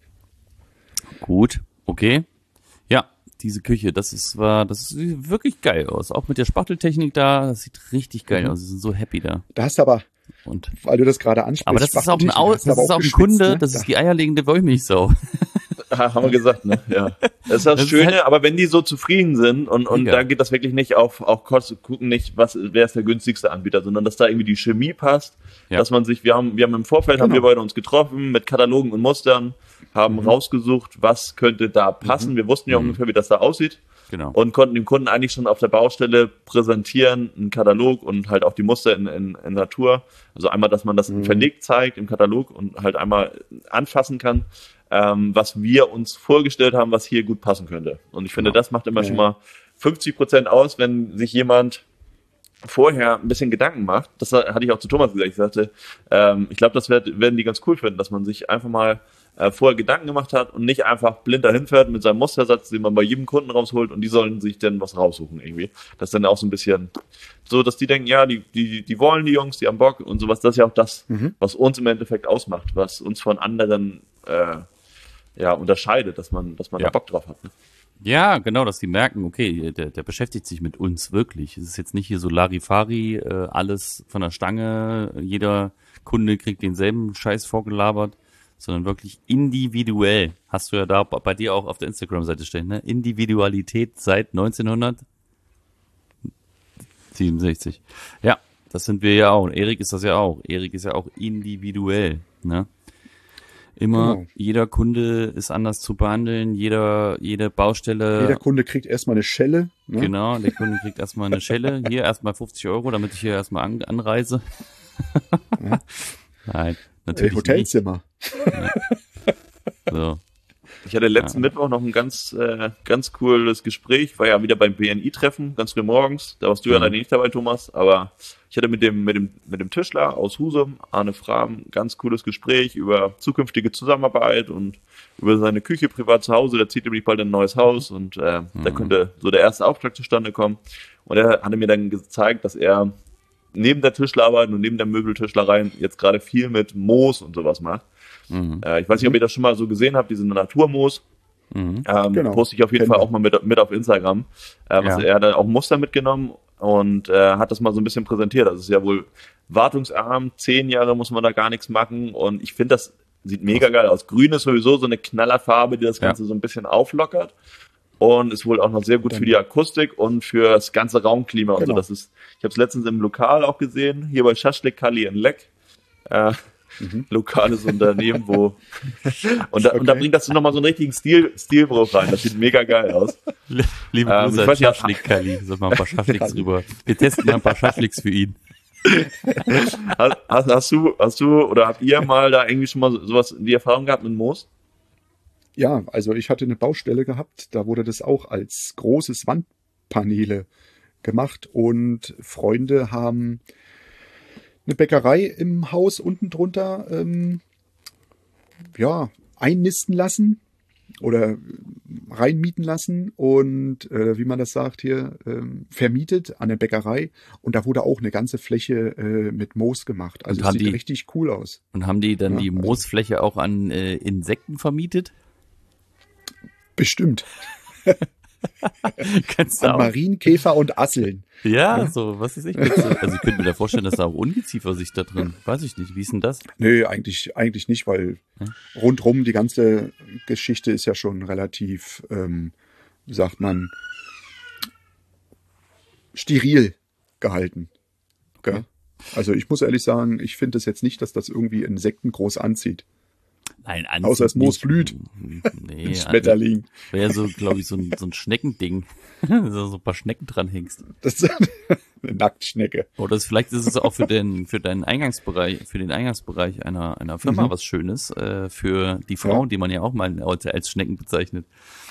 Speaker 1: Gut, okay. Ja, diese Küche, das ist, war, das sieht wirklich geil aus. Auch mit der Spachteltechnik da, das sieht richtig geil
Speaker 3: Mhm.
Speaker 1: aus. Sie sind so happy da.
Speaker 3: Da hast du aber,
Speaker 1: Und,
Speaker 3: weil du das gerade ansprichst.
Speaker 1: aber das ist auch ein,
Speaker 3: Spachteltechnik,
Speaker 1: Au,
Speaker 3: hast
Speaker 1: das
Speaker 3: du aber
Speaker 1: ist auch ein
Speaker 3: geschwitzt,
Speaker 1: Kunde,
Speaker 3: ne?
Speaker 1: das
Speaker 3: Da-
Speaker 1: ist die eierlegende Wollmilchsau.
Speaker 2: haben wir gesagt, ne? Ja. Das ist das,
Speaker 1: Das ist
Speaker 2: Schöne,
Speaker 1: halt-
Speaker 2: aber wenn die so zufrieden sind und, und
Speaker 1: Mega.
Speaker 2: da geht das wirklich nicht auf, auf Kosten, gucken nicht, was, wer ist der günstigste Anbieter, sondern dass da irgendwie die Chemie passt,
Speaker 1: Ja.
Speaker 2: dass man sich, wir haben, wir haben im Vorfeld, haben
Speaker 3: Genau.
Speaker 2: wir beide uns getroffen mit Katalogen und Mustern, haben
Speaker 1: Mhm.
Speaker 2: rausgesucht, was könnte da passen. Wir wussten ja ungefähr, wie das da aussieht.
Speaker 1: Genau.
Speaker 2: Und konnten dem Kunden eigentlich schon auf der Baustelle präsentieren, einen Katalog und halt auch die Muster in, in, in Natur. Also einmal, dass man das
Speaker 3: Mhm.
Speaker 2: verlegt zeigt im Katalog und halt einmal anfassen kann, ähm, was wir uns vorgestellt haben, was hier gut passen könnte. Und ich finde,
Speaker 1: Genau.
Speaker 2: das macht immer
Speaker 3: Ja.
Speaker 2: schon mal fünfzig Prozent aus, wenn sich jemand vorher ein bisschen Gedanken macht. Das hatte ich auch zu Thomas gesagt. Ich sagte, ähm, ich glaube, das werd, werden die ganz cool finden, dass man sich einfach mal äh, vorher Gedanken gemacht hat und nicht einfach blind dahin fährt mit seinem Mustersatz, den man bei jedem Kunden rausholt und die sollen sich dann was raussuchen irgendwie. Das ist dann auch so ein bisschen so, dass die denken, ja, die, die, die wollen die Jungs, die haben Bock und sowas. Das ist ja auch das,
Speaker 3: Mhm.
Speaker 2: was uns im Endeffekt ausmacht, was uns von anderen äh, ja, unterscheidet, dass man, dass man
Speaker 1: Ja.
Speaker 2: da Bock drauf hat. Ne?
Speaker 1: Ja, genau, dass die merken, okay, der, der beschäftigt sich mit uns wirklich. Es ist jetzt nicht hier so Larifari, äh, alles von der Stange, jeder Kunde kriegt denselben Scheiß vorgelabert, sondern wirklich individuell. Hast du ja da bei dir auch auf der Instagram-Seite stehen, ne? Individualität seit neunzehnhundertsiebenundsechzig. Ja, das sind wir ja auch. Und Erik ist das ja auch. Erik ist ja auch individuell, ne? Immer,
Speaker 3: Genau.
Speaker 1: jeder Kunde ist anders zu behandeln, jeder, jede Baustelle.
Speaker 3: Jeder Kunde kriegt erstmal eine Schelle. Ne?
Speaker 1: Genau, der Kunde kriegt erstmal eine Schelle. Hier erstmal fünfzig Euro, damit ich hier erstmal an, anreise.
Speaker 3: Ja.
Speaker 1: Nein,
Speaker 3: Ey,
Speaker 1: natürlich
Speaker 3: Hotelzimmer.
Speaker 1: nicht. So.
Speaker 2: Ich hatte letzten
Speaker 1: Ja.
Speaker 2: Mittwoch noch ein ganz, äh, ganz cooles Gespräch, war ja wieder beim B N I-Treffen, ganz früh morgens. Da warst du ja
Speaker 1: Mhm.
Speaker 2: leider nicht dabei, Thomas, aber ich hatte mit dem, mit dem, mit dem Tischler aus Husum, Arne Frahm, ganz cooles Gespräch über zukünftige Zusammenarbeit und über seine Küche privat zu Hause. Der zieht nämlich bald in ein neues Haus und äh, da
Speaker 1: Mhm.
Speaker 2: könnte so der erste Auftrag zustande kommen. Und er hatte mir dann gezeigt, dass er neben der Tischlerarbeit und neben der Möbeltischlerei jetzt gerade viel mit Moos und sowas macht.
Speaker 1: Mhm.
Speaker 2: Äh, ich weiß nicht, ob ihr das schon mal so gesehen habt, diese Naturmoos.
Speaker 1: Mhm.
Speaker 2: Ähm,
Speaker 3: Genau.
Speaker 2: Poste ich auf jeden
Speaker 3: Kennen
Speaker 2: Fall
Speaker 3: wir.
Speaker 2: auch mal mit, mit auf Instagram. Äh, was
Speaker 1: Ja.
Speaker 2: Er hat dann auch Muster mitgenommen und äh, hat das mal so ein bisschen präsentiert. Das ist ja wohl wartungsarm, zehn Jahre muss man da gar nichts machen und ich finde, das sieht mega geil aus. Grün ist sowieso so eine Knallerfarbe, die das
Speaker 1: Ja.
Speaker 2: Ganze so ein bisschen auflockert und ist wohl auch noch sehr gut für die Akustik und für das ganze Raumklima und so.
Speaker 3: Genau.
Speaker 2: Das ist, ich habe es letztens im Lokal auch gesehen, hier bei Schaschlik Kali in Leck. Äh,
Speaker 3: Mhm.
Speaker 2: lokales Unternehmen, wo und da, und da
Speaker 3: Okay.
Speaker 2: bringt das nochmal so einen richtigen Stil, Stilbruch rein. Das sieht mega geil aus.
Speaker 1: Liebe
Speaker 2: Ähm,
Speaker 1: Grüße
Speaker 2: ich
Speaker 1: an
Speaker 2: weiß nicht,
Speaker 1: Schaschlik, Kali. Sag mal ein paar Schaschliks rüber. Wir testen mal ein paar Schaschliks für ihn.
Speaker 2: Hast, hast, hast du, hast du oder habt ihr mal da irgendwie schon mal so- sowas die Erfahrung gehabt mit Moos?
Speaker 3: Ja, also ich hatte eine Baustelle gehabt, da wurde das auch als großes Wandpaneele gemacht und Freunde haben eine Bäckerei im Haus unten drunter ähm, ja, einnisten lassen oder reinmieten lassen und äh, wie man das sagt hier, ähm, vermietet an der Bäckerei und da wurde auch eine ganze Fläche äh, mit Moos gemacht. Also
Speaker 1: Und
Speaker 3: es
Speaker 1: haben
Speaker 3: sieht
Speaker 1: die-
Speaker 3: richtig cool aus.
Speaker 1: Und haben die dann
Speaker 3: Ja,
Speaker 1: die
Speaker 3: also-
Speaker 1: Moosfläche auch an äh, Insekten vermietet?
Speaker 3: Bestimmt.
Speaker 1: Kannst du
Speaker 3: An
Speaker 1: auch.
Speaker 3: Marienkäfer und Asseln.
Speaker 1: Ja,
Speaker 3: Ja.
Speaker 1: so, was ist ich? Also ich könnte mir da vorstellen, dass da auch Ungeziefer sich da drin, weiß ich nicht, wie ist denn das?
Speaker 3: Nö, eigentlich, eigentlich nicht, weil
Speaker 1: Hm?
Speaker 3: rundrum die ganze Geschichte ist ja schon relativ, ähm, wie sagt man, steril gehalten.
Speaker 1: Okay.
Speaker 3: Gell? Also ich muss ehrlich sagen, ich finde es jetzt nicht, dass das irgendwie Insekten groß anzieht.
Speaker 5: Nein,
Speaker 3: Außer das Moos blüht.
Speaker 5: Nee,
Speaker 3: Ein Schmetterling.
Speaker 5: Wäre so, glaube ich, so ein, so ein Schneckending. so, so ein paar Schnecken dran hängst.
Speaker 3: Das ist eine Nacktschnecke.
Speaker 5: Oder es, vielleicht ist es auch für den, für deinen Eingangsbereich, für den Eingangsbereich einer, einer Firma
Speaker 3: Mhm.
Speaker 5: was Schönes, äh, für die Frauen,
Speaker 3: Ja.
Speaker 5: die man ja auch mal heute als Schnecken bezeichnet.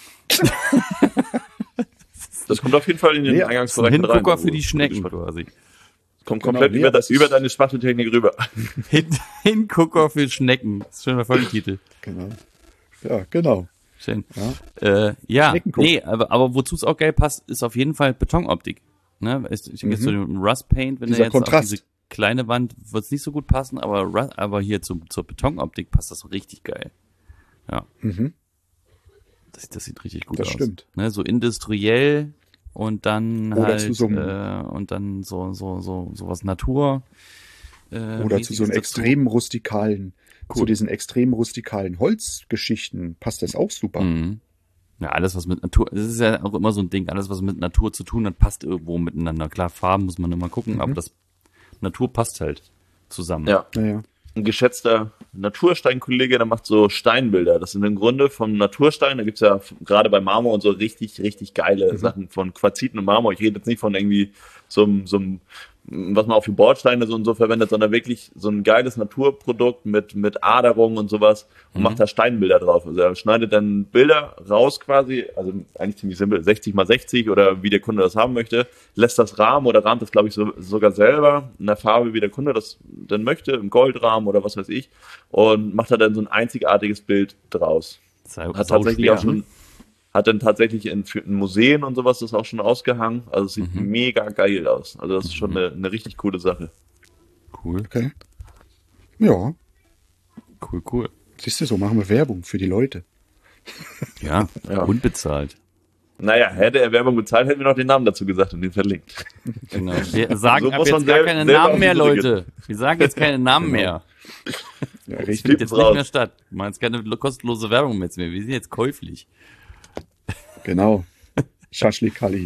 Speaker 2: Das kommt auf jeden Fall in den
Speaker 3: Nee,
Speaker 5: Ein
Speaker 2: Eingangsbereich mit rein.
Speaker 5: Hingucker
Speaker 2: wo-
Speaker 5: für die
Speaker 2: wo
Speaker 5: Schnecken
Speaker 2: du-
Speaker 5: quasi.
Speaker 2: Kommt
Speaker 3: Genau,
Speaker 2: komplett
Speaker 3: nee,
Speaker 2: über,
Speaker 3: das
Speaker 2: über
Speaker 3: ist-
Speaker 2: deine Spachteltechnik rüber.
Speaker 5: Hin, Hingucker für Schnecken. Das ist schon der Folgentitel.
Speaker 3: Genau. Ja, genau.
Speaker 5: Schön.
Speaker 3: Ja.
Speaker 5: Äh, ja,
Speaker 3: Schneckenguck.
Speaker 5: nee, aber, aber wozu es auch geil passt, ist auf jeden Fall Betonoptik. Ne? Ich denke jetzt
Speaker 3: Mhm.
Speaker 5: zu dem Rust Paint, wenn
Speaker 3: Dieser
Speaker 5: der jetzt
Speaker 3: Kontrast.
Speaker 5: auf diese kleine Wand, wird es nicht so gut passen, aber, Ru- aber hier zum, zur Betonoptik passt das richtig geil. Ja,
Speaker 3: Mhm.
Speaker 5: das, das sieht richtig gut
Speaker 3: Das
Speaker 5: aus.
Speaker 3: stimmt.
Speaker 5: Ne? So industriell und dann
Speaker 3: Oder
Speaker 5: halt
Speaker 3: zu so einem-
Speaker 5: äh, und dann so so so so was Natur. Äh,
Speaker 3: Oder zu so einem
Speaker 5: mäßiges dazu.
Speaker 3: extrem rustikalen, zu
Speaker 5: Cool.
Speaker 3: diesen extrem rustikalen Holzgeschichten passt das auch super.
Speaker 5: Mhm. Ja, alles was mit Natur, das ist ja auch immer so ein Ding, alles was mit Natur zu tun hat, passt irgendwo miteinander. Klar, Farben muss man immer gucken,
Speaker 3: Mhm.
Speaker 5: aber das Natur passt halt zusammen.
Speaker 2: Ja.
Speaker 3: Naja.
Speaker 2: Ein geschätzter Natursteinkollege, der macht so Steinbilder. Das sind im Grunde vom Naturstein, da gibt's ja f- gerade bei Marmor und so richtig, richtig geile Sachen von Quarziten und Marmor. Ich rede jetzt nicht von irgendwie so einem, so einem, was man auch für Bordsteine so und so verwendet, sondern wirklich so ein geiles Naturprodukt mit, mit Aderung und sowas und macht da Steinbilder drauf. Also er schneidet dann Bilder raus quasi, also eigentlich ziemlich simpel, sechzig mal sechzig oder wie der Kunde das haben möchte, lässt das rahmen oder rahmt das, glaube ich, so, sogar selber in der Farbe, wie der Kunde das dann möchte, im Goldrahmen oder was weiß ich, und macht da dann so ein einzigartiges Bild draus.
Speaker 5: Das ist ja
Speaker 2: Hat
Speaker 5: sau
Speaker 2: tatsächlich
Speaker 5: schwer,
Speaker 2: auch schon, hat dann tatsächlich in, für in Museen und sowas das auch schon ausgehangen. Also es sieht
Speaker 5: Mhm.
Speaker 2: mega geil aus. Also das ist schon eine, eine richtig coole Sache.
Speaker 5: Cool,
Speaker 3: Okay. Ja,
Speaker 5: cool, cool.
Speaker 3: siehst du, so machen wir Werbung für die Leute.
Speaker 5: Ja,
Speaker 2: Ja.
Speaker 5: unbezahlt.
Speaker 2: Naja, hätte er Werbung bezahlt, hätten wir noch den Namen dazu gesagt und den verlinkt.
Speaker 5: Genau. Wir sagen
Speaker 2: So
Speaker 5: ab
Speaker 2: muss
Speaker 5: jetzt
Speaker 2: man
Speaker 5: gar
Speaker 2: sel-
Speaker 5: keine
Speaker 2: selber
Speaker 5: Namen
Speaker 2: auf
Speaker 5: mehr,
Speaker 2: die Brücke.
Speaker 5: Leute. Wir sagen jetzt keine Namen
Speaker 3: Genau.
Speaker 5: mehr.
Speaker 3: Ja,
Speaker 5: Das
Speaker 3: richtig.
Speaker 5: findet jetzt
Speaker 2: raus.
Speaker 5: nicht mehr statt. Wir machen jetzt keine kostenlose Werbung mehr. Wir sind jetzt käuflich.
Speaker 3: Genau. Schaschlik-Kali.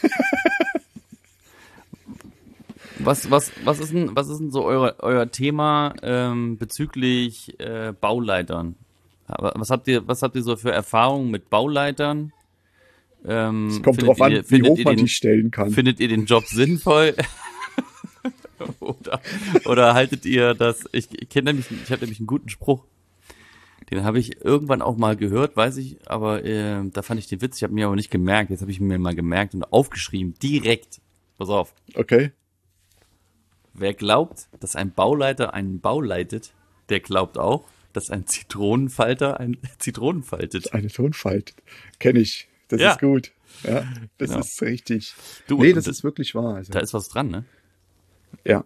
Speaker 5: Was, was, was ist denn, was ist denn so euer, euer Thema ähm, bezüglich äh, Bauleitern? Aber was habt ihr, was habt ihr so für Erfahrungen mit Bauleitern? Ähm,
Speaker 3: Es kommt
Speaker 5: findet
Speaker 3: drauf an,
Speaker 5: ihr-
Speaker 3: wie
Speaker 5: findet
Speaker 3: hoch
Speaker 5: ihr
Speaker 3: man
Speaker 5: den,
Speaker 3: die stellen kann.
Speaker 5: Findet ihr den Job sinnvoll? oder, oder haltet ihr das? Ich, ich kenne nämlich, ich habe nämlich einen guten Spruch. Den habe ich irgendwann auch mal gehört, weiß ich, aber äh, da fand ich den Witz. Ich habe mir aber nicht gemerkt. Jetzt habe ich mir mal gemerkt und aufgeschrieben, direkt. Pass auf.
Speaker 3: Okay.
Speaker 5: Wer glaubt, dass ein Bauleiter einen Bau leitet, der glaubt auch, dass ein Zitronenfalter ein Zitronen faltet.
Speaker 3: Eine Tonfalt. Kenne ich. Das
Speaker 5: Ja.
Speaker 3: ist gut. Ja, das
Speaker 5: Genau.
Speaker 3: ist richtig.
Speaker 5: Du,
Speaker 3: nee,
Speaker 5: und
Speaker 3: das
Speaker 5: das-
Speaker 3: ist wirklich wahr. Also,
Speaker 5: Da ist was dran, ne?
Speaker 3: ja.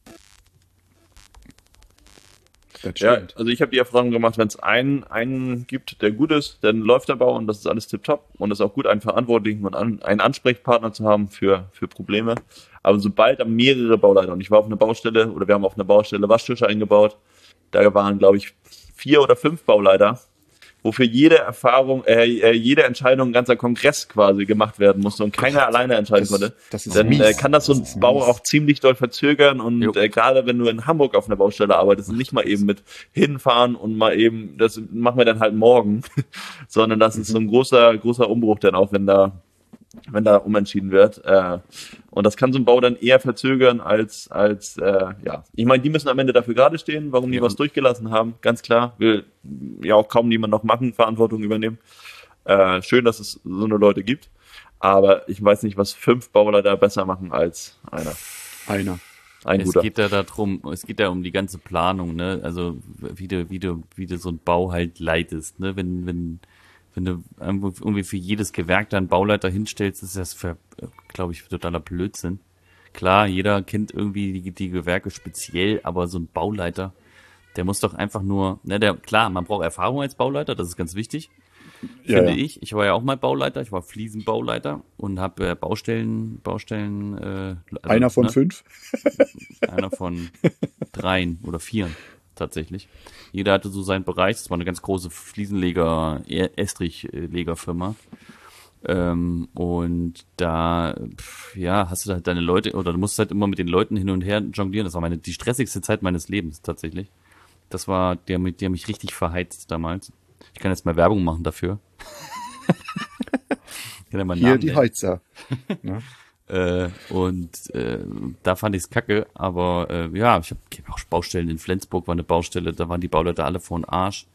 Speaker 3: Das
Speaker 2: Ja,
Speaker 3: stimmt.
Speaker 2: also ich habe die Erfahrung gemacht, wenn es einen, einen gibt, der gut ist, dann läuft der Bau und das ist alles tipptopp und es ist auch gut, einen Verantwortlichen und an, einen Ansprechpartner zu haben für, für Probleme. Aber sobald da mehrere Bauleiter, und ich war auf einer Baustelle oder wir haben auf einer Baustelle Waschtische eingebaut, da waren, glaube ich, vier oder fünf Bauleiter, wofür jede Erfahrung, äh, äh, jede Entscheidung ein ganzer Kongress quasi gemacht werden musste und keiner alleine entscheiden
Speaker 3: das-
Speaker 2: konnte,
Speaker 3: das ist
Speaker 2: dann
Speaker 3: mies.
Speaker 2: äh, kann das so ein
Speaker 3: Das ist
Speaker 2: Bau
Speaker 3: mies.
Speaker 2: auch ziemlich doll verzögern und
Speaker 5: Jo.
Speaker 2: äh, gerade wenn du in Hamburg auf einer Baustelle arbeitest, nicht mal eben mit hinfahren und mal eben, das machen wir dann halt morgen, sondern das ist so ein großer, großer Umbruch dann auch, wenn da wenn da umentschieden wird. Äh, und das kann so ein Bau dann eher verzögern als, als äh, ja. Ich meine, die müssen am Ende dafür gerade stehen, warum die
Speaker 5: Ja.
Speaker 2: was durchgelassen haben, ganz klar. Will ja auch kaum niemand noch machen, Verantwortung übernehmen. Äh, schön, dass es so eine Leute gibt. Aber ich weiß nicht, was fünf Bauleiter besser machen als einer.
Speaker 3: Einer.
Speaker 2: Ein
Speaker 5: Es
Speaker 2: guter.
Speaker 5: geht ja darum, es geht ja um die ganze Planung, ne? Also wie du, wie du, wie du so einen Bau halt leitest, ne? Wenn, wenn, wenn du irgendwie für jedes Gewerk da einen Bauleiter hinstellst, ist das für, glaube ich, totaler Blödsinn. Klar, jeder kennt irgendwie die, die Gewerke speziell, aber so ein Bauleiter, der muss doch einfach nur, ne, der, klar, man braucht Erfahrung als Bauleiter, das ist ganz wichtig,
Speaker 3: Ja,
Speaker 5: finde
Speaker 3: ja.
Speaker 5: ich. Ich war ja auch mal Bauleiter, ich war Fliesenbauleiter und habe äh, Baustellen, Baustellen, äh, also,
Speaker 3: Einer von
Speaker 5: ne?
Speaker 3: fünf.
Speaker 5: Einer von dreien oder vieren tatsächlich. Jeder hatte so seinen Bereich. Das war eine ganz große Fliesenleger, Estrichlegerfirma. Ähm, und da, pf, ja, hast du halt deine Leute, oder du musst halt immer mit den Leuten hin und her jonglieren. Das war meine, die stressigste Zeit meines Lebens tatsächlich. Das war, der, mit der mich richtig verheizt damals. Ich kann jetzt mal Werbung machen dafür. Kann ja mal
Speaker 3: Hier
Speaker 5: Namen
Speaker 3: die
Speaker 5: nennen.
Speaker 3: Heizer. Ne?
Speaker 5: Äh, und äh, da fand ich's kacke, aber äh, ja, ich habe auch Baustellen in Flensburg, war eine Baustelle, da waren die Bauleute alle vor den Arsch.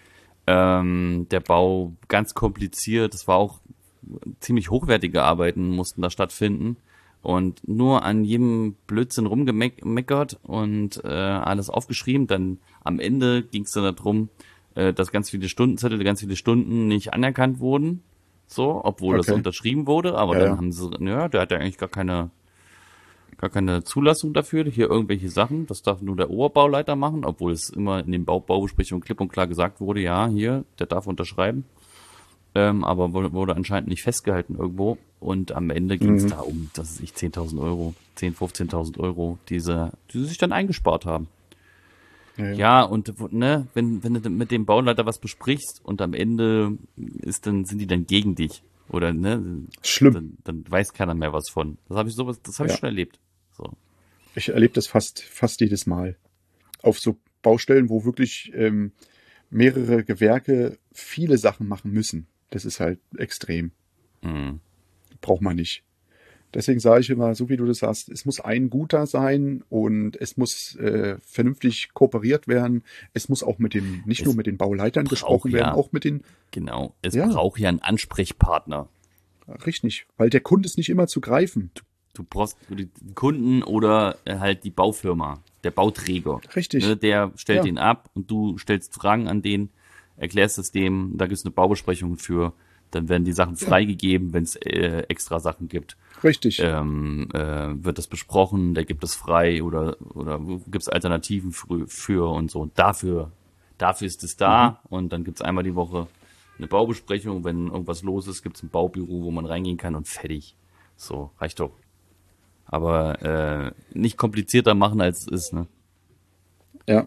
Speaker 5: Ähm, der Bau ganz kompliziert, das war auch ziemlich hochwertige Arbeiten mussten da stattfinden und nur an jedem Blödsinn rumgemeckert und äh, alles aufgeschrieben. Dann am Ende ging es dann darum, äh, dass ganz viele Stundenzettel, ganz viele Stunden nicht anerkannt wurden, so, obwohl
Speaker 3: Okay.
Speaker 5: das unterschrieben wurde, aber
Speaker 3: Ja,
Speaker 5: dann
Speaker 3: ja.
Speaker 5: haben sie, ja, der hat ja eigentlich gar keine gar keine Zulassung dafür, hier irgendwelche Sachen, das darf nur der Oberbauleiter machen, obwohl es immer in den Bau Baubesprechungen klipp und klar gesagt wurde, ja, hier, der darf unterschreiben. Ähm, aber wurde, wurde anscheinend nicht festgehalten irgendwo. Und am Ende ging es
Speaker 3: Mhm.
Speaker 5: da um, das ist ich, zehntausend Euro, zehntausend, fünfzehntausend Euro, diese, die sie sich dann eingespart haben.
Speaker 3: Ja, ja.
Speaker 5: Ja, und wo- ne, wenn, wenn du mit dem Bauleiter was besprichst und am Ende ist dann, sind die dann gegen dich. Oder ne,
Speaker 3: Schlimm.
Speaker 5: dann, dann weiß keiner mehr was von. Das habe ich sowas, das habe ich
Speaker 3: Ja.
Speaker 5: schon erlebt. So.
Speaker 3: Ich erlebe das fast, fast jedes Mal. Auf so Baustellen, wo wirklich ähm, mehrere Gewerke viele Sachen machen müssen. Das ist halt extrem.
Speaker 5: Mhm.
Speaker 3: Braucht man nicht. Deswegen sage ich immer, so wie du das sagst, es muss ein guter sein und es muss äh, vernünftig kooperiert werden. Es muss auch mit den, nicht
Speaker 5: Es
Speaker 3: nur mit den Bauleitern
Speaker 5: braucht
Speaker 3: gesprochen werden,
Speaker 5: ja-
Speaker 3: auch mit den,
Speaker 5: Genau. Es
Speaker 3: Ja.
Speaker 5: braucht ja einen Ansprechpartner.
Speaker 3: richtig, weil der Kunde ist nicht immer zu greifen.
Speaker 5: Du brauchst den Kunden oder äh, halt die Baufirma, der Bauträger.
Speaker 3: Richtig.
Speaker 5: Ne, der stellt
Speaker 3: Ja.
Speaker 5: den ab und du stellst Fragen an den, erklärst es dem, da gibt es eine Baubesprechung für, dann werden die Sachen freigegeben, wenn es äh, extra Sachen gibt.
Speaker 3: Richtig.
Speaker 5: Ähm, äh, wird das besprochen, der gibt es frei oder oder gibt es Alternativen für, für und so. Und dafür, dafür ist es da und dann gibt es einmal die Woche eine Baubesprechung, wenn irgendwas los ist, gibt es ein Baubüro, wo man reingehen kann und fertig. So, reicht doch. Aber äh, nicht komplizierter machen, als es ist, ne?
Speaker 3: Ja.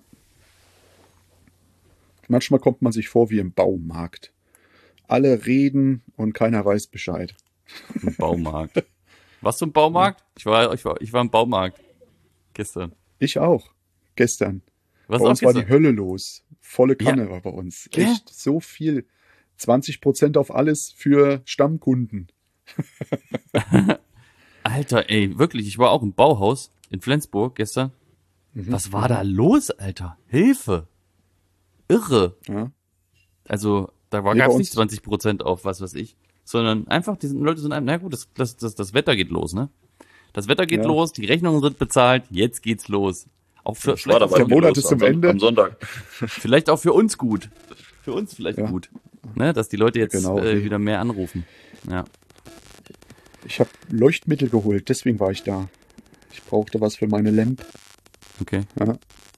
Speaker 3: Manchmal kommt man sich vor wie im Baumarkt. Alle reden und keiner weiß Bescheid.
Speaker 5: Im Baumarkt. Warst du im Baumarkt? Ich war, ich war, ich war im Baumarkt. Gestern.
Speaker 3: Ich auch. Gestern.
Speaker 5: Was
Speaker 3: Bei
Speaker 5: auch
Speaker 3: uns war die
Speaker 5: gestern?
Speaker 3: Hölle los. Volle Kanne
Speaker 5: Ja.
Speaker 3: war bei uns.
Speaker 5: Gell?
Speaker 3: Echt so viel. zwanzig Prozent auf alles für Stammkunden.
Speaker 5: Alter, ey, wirklich, ich war auch im Bauhaus in Flensburg gestern.
Speaker 3: Mhm.
Speaker 5: Was war da los, Alter? Hilfe! Irre!
Speaker 3: Ja.
Speaker 5: Also, da war
Speaker 3: Nee,
Speaker 5: gab's
Speaker 3: bei uns-
Speaker 5: nicht zwanzig Prozent auf was weiß ich, sondern einfach, die sind- Leute sind einem, na gut, das, das, das, das Wetter geht los, ne? Das Wetter geht
Speaker 3: Ja.
Speaker 5: los, die Rechnungen sind bezahlt, jetzt geht's los. Auch für,
Speaker 2: Ich war
Speaker 5: vielleicht, auch
Speaker 2: dabei
Speaker 3: der
Speaker 5: für,
Speaker 3: Monat
Speaker 2: los
Speaker 3: ist
Speaker 2: am
Speaker 3: zum
Speaker 2: Son-
Speaker 3: Ende.
Speaker 2: Am Sonntag.
Speaker 5: vielleicht auch für uns gut. Für uns vielleicht
Speaker 3: Ja.
Speaker 5: gut. Ne? Dass die Leute jetzt
Speaker 3: Genau,
Speaker 5: äh,
Speaker 3: nee.
Speaker 5: wieder mehr anrufen. Ja.
Speaker 3: Ich habe Leuchtmittel geholt, deswegen war ich da. Ich brauchte was für meine Lamp.
Speaker 5: Okay.
Speaker 3: Ja.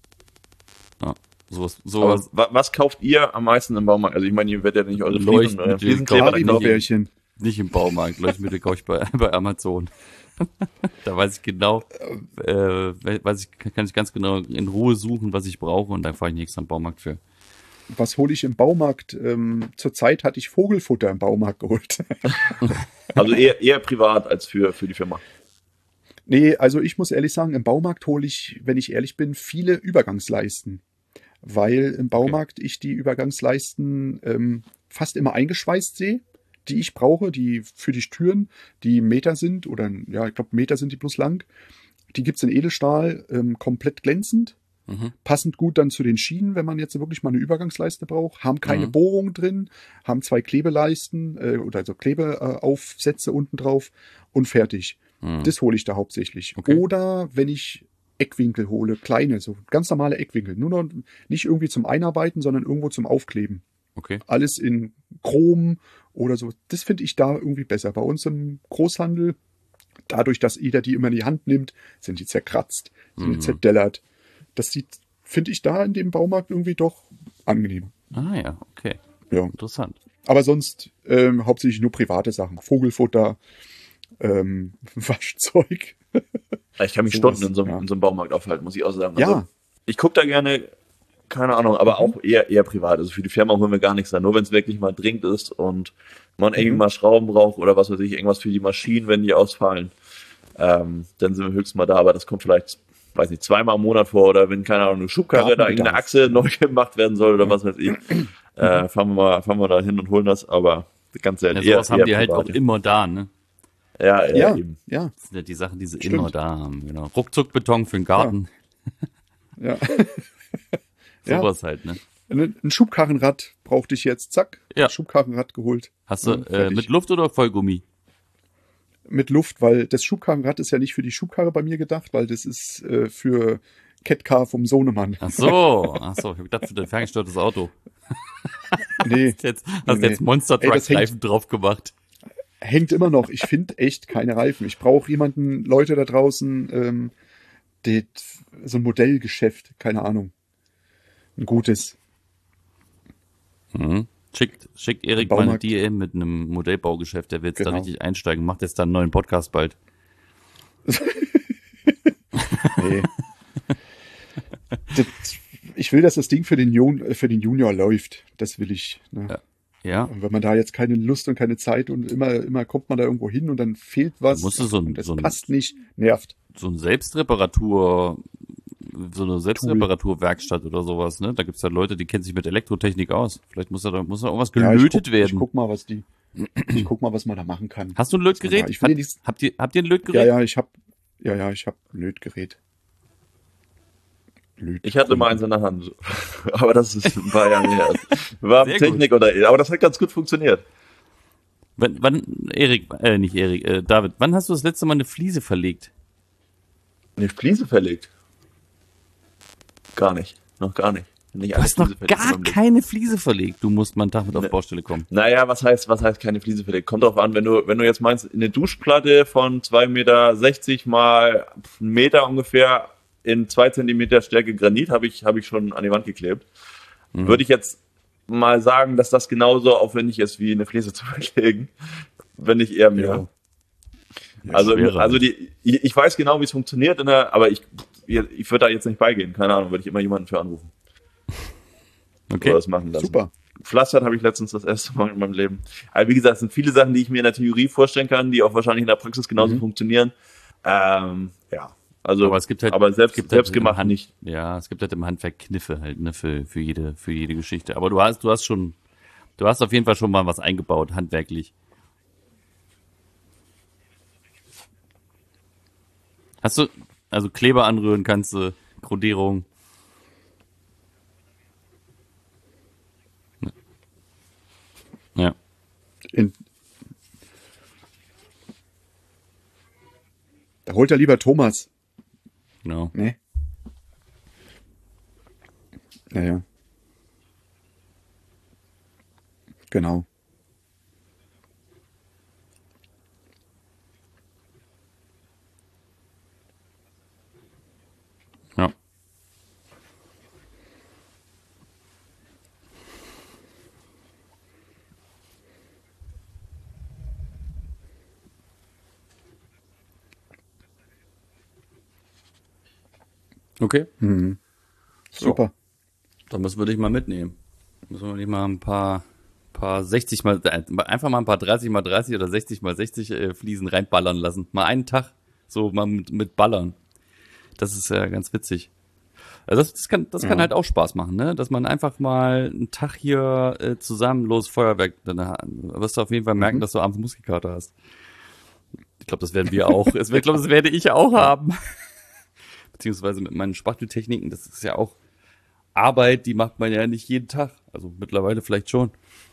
Speaker 5: Ja. Sowas,
Speaker 2: Aber
Speaker 5: sowas.
Speaker 2: wa- was kauft ihr am meisten im Baumarkt? Also ich meine, ihr werdet ja nicht eure Fliesen,
Speaker 5: Leuchtmittel
Speaker 2: äh, Fliesenkleber
Speaker 5: kaufen.
Speaker 2: da kaufen.
Speaker 3: Haribo-Bärchen.
Speaker 5: Nicht im Baumarkt, Leuchtmittel kaufe ich bei, bei Amazon. Da weiß ich genau, äh, weiß ich, kann ich ganz genau in Ruhe suchen, was ich brauche und dann fahre ich nächstes am Baumarkt für.
Speaker 3: Was hole ich im Baumarkt? Ähm, zurzeit hatte ich Vogelfutter im Baumarkt geholt.
Speaker 2: Also eher, eher privat als für, für die Firma.
Speaker 3: Nee, also ich muss ehrlich sagen, im Baumarkt hole ich, wenn ich ehrlich bin, viele Übergangsleisten. Weil im Baumarkt ich die Übergangsleisten ähm, fast immer eingeschweißt sehe, die ich brauche, die für die Türen, die Meter sind, oder ja, ich glaube Meter sind die plus lang. Die gibt's in Edelstahl, ähm, komplett glänzend,
Speaker 5: Mhm.
Speaker 3: passend gut dann zu den Schienen, wenn man jetzt wirklich mal eine Übergangsleiste braucht, haben keine
Speaker 5: Mhm.
Speaker 3: Bohrung drin, haben zwei Klebeleisten äh, oder so Klebeaufsätze unten drauf und fertig.
Speaker 5: Mhm.
Speaker 3: Das hole ich da hauptsächlich.
Speaker 5: Okay.
Speaker 3: Oder wenn ich Eckwinkel hole, kleine, so ganz normale Eckwinkel. Nur noch nicht irgendwie zum Einarbeiten, sondern irgendwo zum Aufkleben.
Speaker 5: Okay.
Speaker 3: Alles in Chrom oder so. Das finde ich da irgendwie besser. Bei uns im Großhandel, dadurch, dass jeder die immer in die Hand nimmt, sind die zerkratzt, sind die
Speaker 5: Mhm.
Speaker 3: zerdellert. Das sieht, finde ich da in dem Baumarkt irgendwie doch angenehm.
Speaker 5: Ah ja, okay.
Speaker 3: Ja.
Speaker 5: Interessant.
Speaker 3: Aber sonst ähm, hauptsächlich nur private Sachen. Vogelfutter, ähm, Waschzeug.
Speaker 2: Ich kann mich
Speaker 3: Sowas,
Speaker 2: Stunden in so, einem,
Speaker 3: ja.
Speaker 2: in so einem Baumarkt aufhalten, muss ich auch sagen.
Speaker 3: Ja.
Speaker 2: Also, ich gucke da gerne, keine Ahnung, aber auch eher, eher privat. Also für die Firma holen wir gar nichts da. Nur wenn es wirklich mal dringend ist und man irgendwie
Speaker 3: Mhm.
Speaker 2: mal Schrauben braucht oder was weiß ich, irgendwas für die Maschinen, wenn die ausfallen, ähm, dann sind wir höchstens mal da, aber das kommt vielleicht, weiß nicht, zweimal im Monat vor oder wenn, keine Ahnung, eine Schubkarre, da irgendeine
Speaker 3: Gartenbedarf.
Speaker 2: Achse neu gemacht werden soll oder was weiß ich, äh, fahren wir mal, fahren wir da hin und holen das, aber ganz
Speaker 5: Ja,
Speaker 2: selten.
Speaker 5: sowas haben die halt
Speaker 2: privat,
Speaker 5: auch immer da, ne?
Speaker 2: Ja, ja,
Speaker 3: Ja,
Speaker 2: eben.
Speaker 3: ja,
Speaker 5: Das sind ja die Sachen, die sie
Speaker 3: Stimmt.
Speaker 5: immer da haben, genau. Ruckzuckbeton für den Garten,
Speaker 3: ja.
Speaker 5: sowas halt, ne?
Speaker 3: Ein ein Schubkarrenrad brauchte ich jetzt, zack,
Speaker 5: Ja.
Speaker 3: Schubkarrenrad geholt.
Speaker 5: Hast du
Speaker 3: Ja,
Speaker 5: äh,
Speaker 3: fertig.
Speaker 5: mit Luft oder Vollgummi?
Speaker 3: Mit Luft, weil das Schubkarrenrad ist ja nicht für die Schubkarre bei mir gedacht, weil das ist äh, für Catcar vom Sohnemann.
Speaker 5: Ach so, ach so, ich hab gedacht, für dein ferngesteuertes Auto.
Speaker 3: Nee,
Speaker 5: Hast jetzt, hast
Speaker 3: nee.
Speaker 5: jetzt Monster
Speaker 3: Ey,
Speaker 5: Truck
Speaker 3: das hängt-
Speaker 5: Reifen drauf gemacht.
Speaker 3: hängt immer noch. Ich finde echt keine Reifen. Ich brauche jemanden, Leute da draußen, ähm, die, so ein Modellgeschäft, keine Ahnung. Ein gutes.
Speaker 5: Mhm. Schickt, schickt Erik
Speaker 3: Im
Speaker 5: mal eine
Speaker 3: Baumarkt.
Speaker 5: D M mit einem Modellbaugeschäft, der will jetzt da
Speaker 3: Genau.
Speaker 5: richtig einsteigen, macht jetzt da einen neuen Podcast bald.
Speaker 3: Nee. das, ich will, dass das Ding für den, Jun für den Junior läuft. Das will ich. Ne?
Speaker 5: Ja. Ja,
Speaker 3: Und wenn man da jetzt keine Lust und keine Zeit und immer, immer kommt man da irgendwo hin und dann fehlt was
Speaker 5: musst du so ein-
Speaker 3: und das
Speaker 5: so ein-
Speaker 3: passt nicht, nervt.
Speaker 5: so ein Selbstreparatur, so eine Selbstreparaturwerkstatt oder sowas, ne? Da gibt's ja Leute, die kennen sich mit Elektrotechnik aus. Vielleicht muss da, da muss da irgendwas
Speaker 3: Ja, ich
Speaker 5: gelötet
Speaker 3: guck,
Speaker 5: werden.
Speaker 3: Ich guck mal, was die, ich guck mal, was man da machen kann.
Speaker 5: Hast du ein Lötgerät?
Speaker 3: Ja, ich will
Speaker 5: Hat,
Speaker 3: nicht-
Speaker 5: habt, ihr, habt ihr ein Lötgerät?
Speaker 3: Ja, ja, ich hab, ja, ja, ich hab ein Lötgerät. Löt
Speaker 2: Ich hatte mal eins in der Hand. Aber das ist ein paar Jahre her. War
Speaker 5: Sehr
Speaker 2: Technik oder, aber das hat ganz gut funktioniert.
Speaker 5: Wann, wann, Erik, äh, nicht Erik, äh, David, wann hast du das letzte Mal eine Fliese verlegt?
Speaker 2: Eine Fliese verlegt. Gar nicht. Noch gar nicht. nicht
Speaker 5: Du hast noch gar keine Fliese verlegt. Du musst mal einen Tag mit auf
Speaker 2: Nee.
Speaker 5: Baustelle kommen.
Speaker 2: Naja, was heißt, was heißt keine Fliese verlegt? Kommt drauf an, wenn du, wenn du jetzt meinst, eine Duschplatte von zwei Meter sechzig mal einen Meter ungefähr in zwei Zentimeter Stärke Granit habe ich, habe ich schon an die Wand geklebt.
Speaker 5: Mhm.
Speaker 2: Würde ich jetzt mal sagen, dass das genauso aufwendig ist, wie eine Fliese zu verlegen. Wenn nicht eher mehr.
Speaker 3: Ja,
Speaker 2: also,
Speaker 5: schwerer.
Speaker 2: also die, ich, ich weiß genau, wie es funktioniert, in der, aber ich, ich würde da jetzt nicht beigehen. Keine Ahnung, würde ich immer jemanden für anrufen.
Speaker 5: Okay.
Speaker 2: Oder das machen lassen.
Speaker 3: super.
Speaker 2: Pflastert habe ich letztens das erste Mal in meinem Leben. Aber wie gesagt, es sind viele Sachen, die ich mir in der Theorie vorstellen kann, die auch wahrscheinlich in der Praxis genauso
Speaker 3: Mhm.
Speaker 2: funktionieren. Ähm, ja, also,
Speaker 5: Aber es gibt halt,
Speaker 2: aber selbst,
Speaker 5: es gibt halt
Speaker 2: selbst
Speaker 5: im
Speaker 2: gemacht
Speaker 5: Hand,
Speaker 2: nicht.
Speaker 5: Ja, es gibt halt im Handwerk Kniffe halt, ne, für, für jede, für jede Geschichte. Aber du hast, du hast schon, du hast auf jeden Fall schon mal was eingebaut, handwerklich. Hast du, also Kleber anrühren kannst du, Grundierung. Ja.
Speaker 3: In, da holt er lieber Thomas.
Speaker 5: Genau.
Speaker 3: Ne? Naja. Genau.
Speaker 5: Ja. Okay.
Speaker 3: Mhm. Super.
Speaker 5: Da müssen wir dich mal mitnehmen. Müssen wir dich mal ein paar, paar sechzig mal, äh, einfach mal ein paar dreißig mal dreißig oder sechzig mal sechzig äh, Fliesen reinballern lassen. Mal einen Tag, so mal mit, mit Ballern. Das ist ja ganz witzig. Also das, das kann, das kann
Speaker 3: Ja.
Speaker 5: halt auch Spaß machen, ne? Dass man einfach mal einen Tag hier äh, zusammen los Feuerwerk, dann äh, wirst du auf jeden Fall merken,
Speaker 3: Mhm.
Speaker 5: dass du abends Muskelkater hast. Ich glaube, das werden wir auch. Ich glaube, das werde ich auch haben. Beziehungsweise mit meinen Spachteltechniken, das ist ja auch Arbeit, die macht man ja nicht jeden Tag. Also mittlerweile vielleicht schon.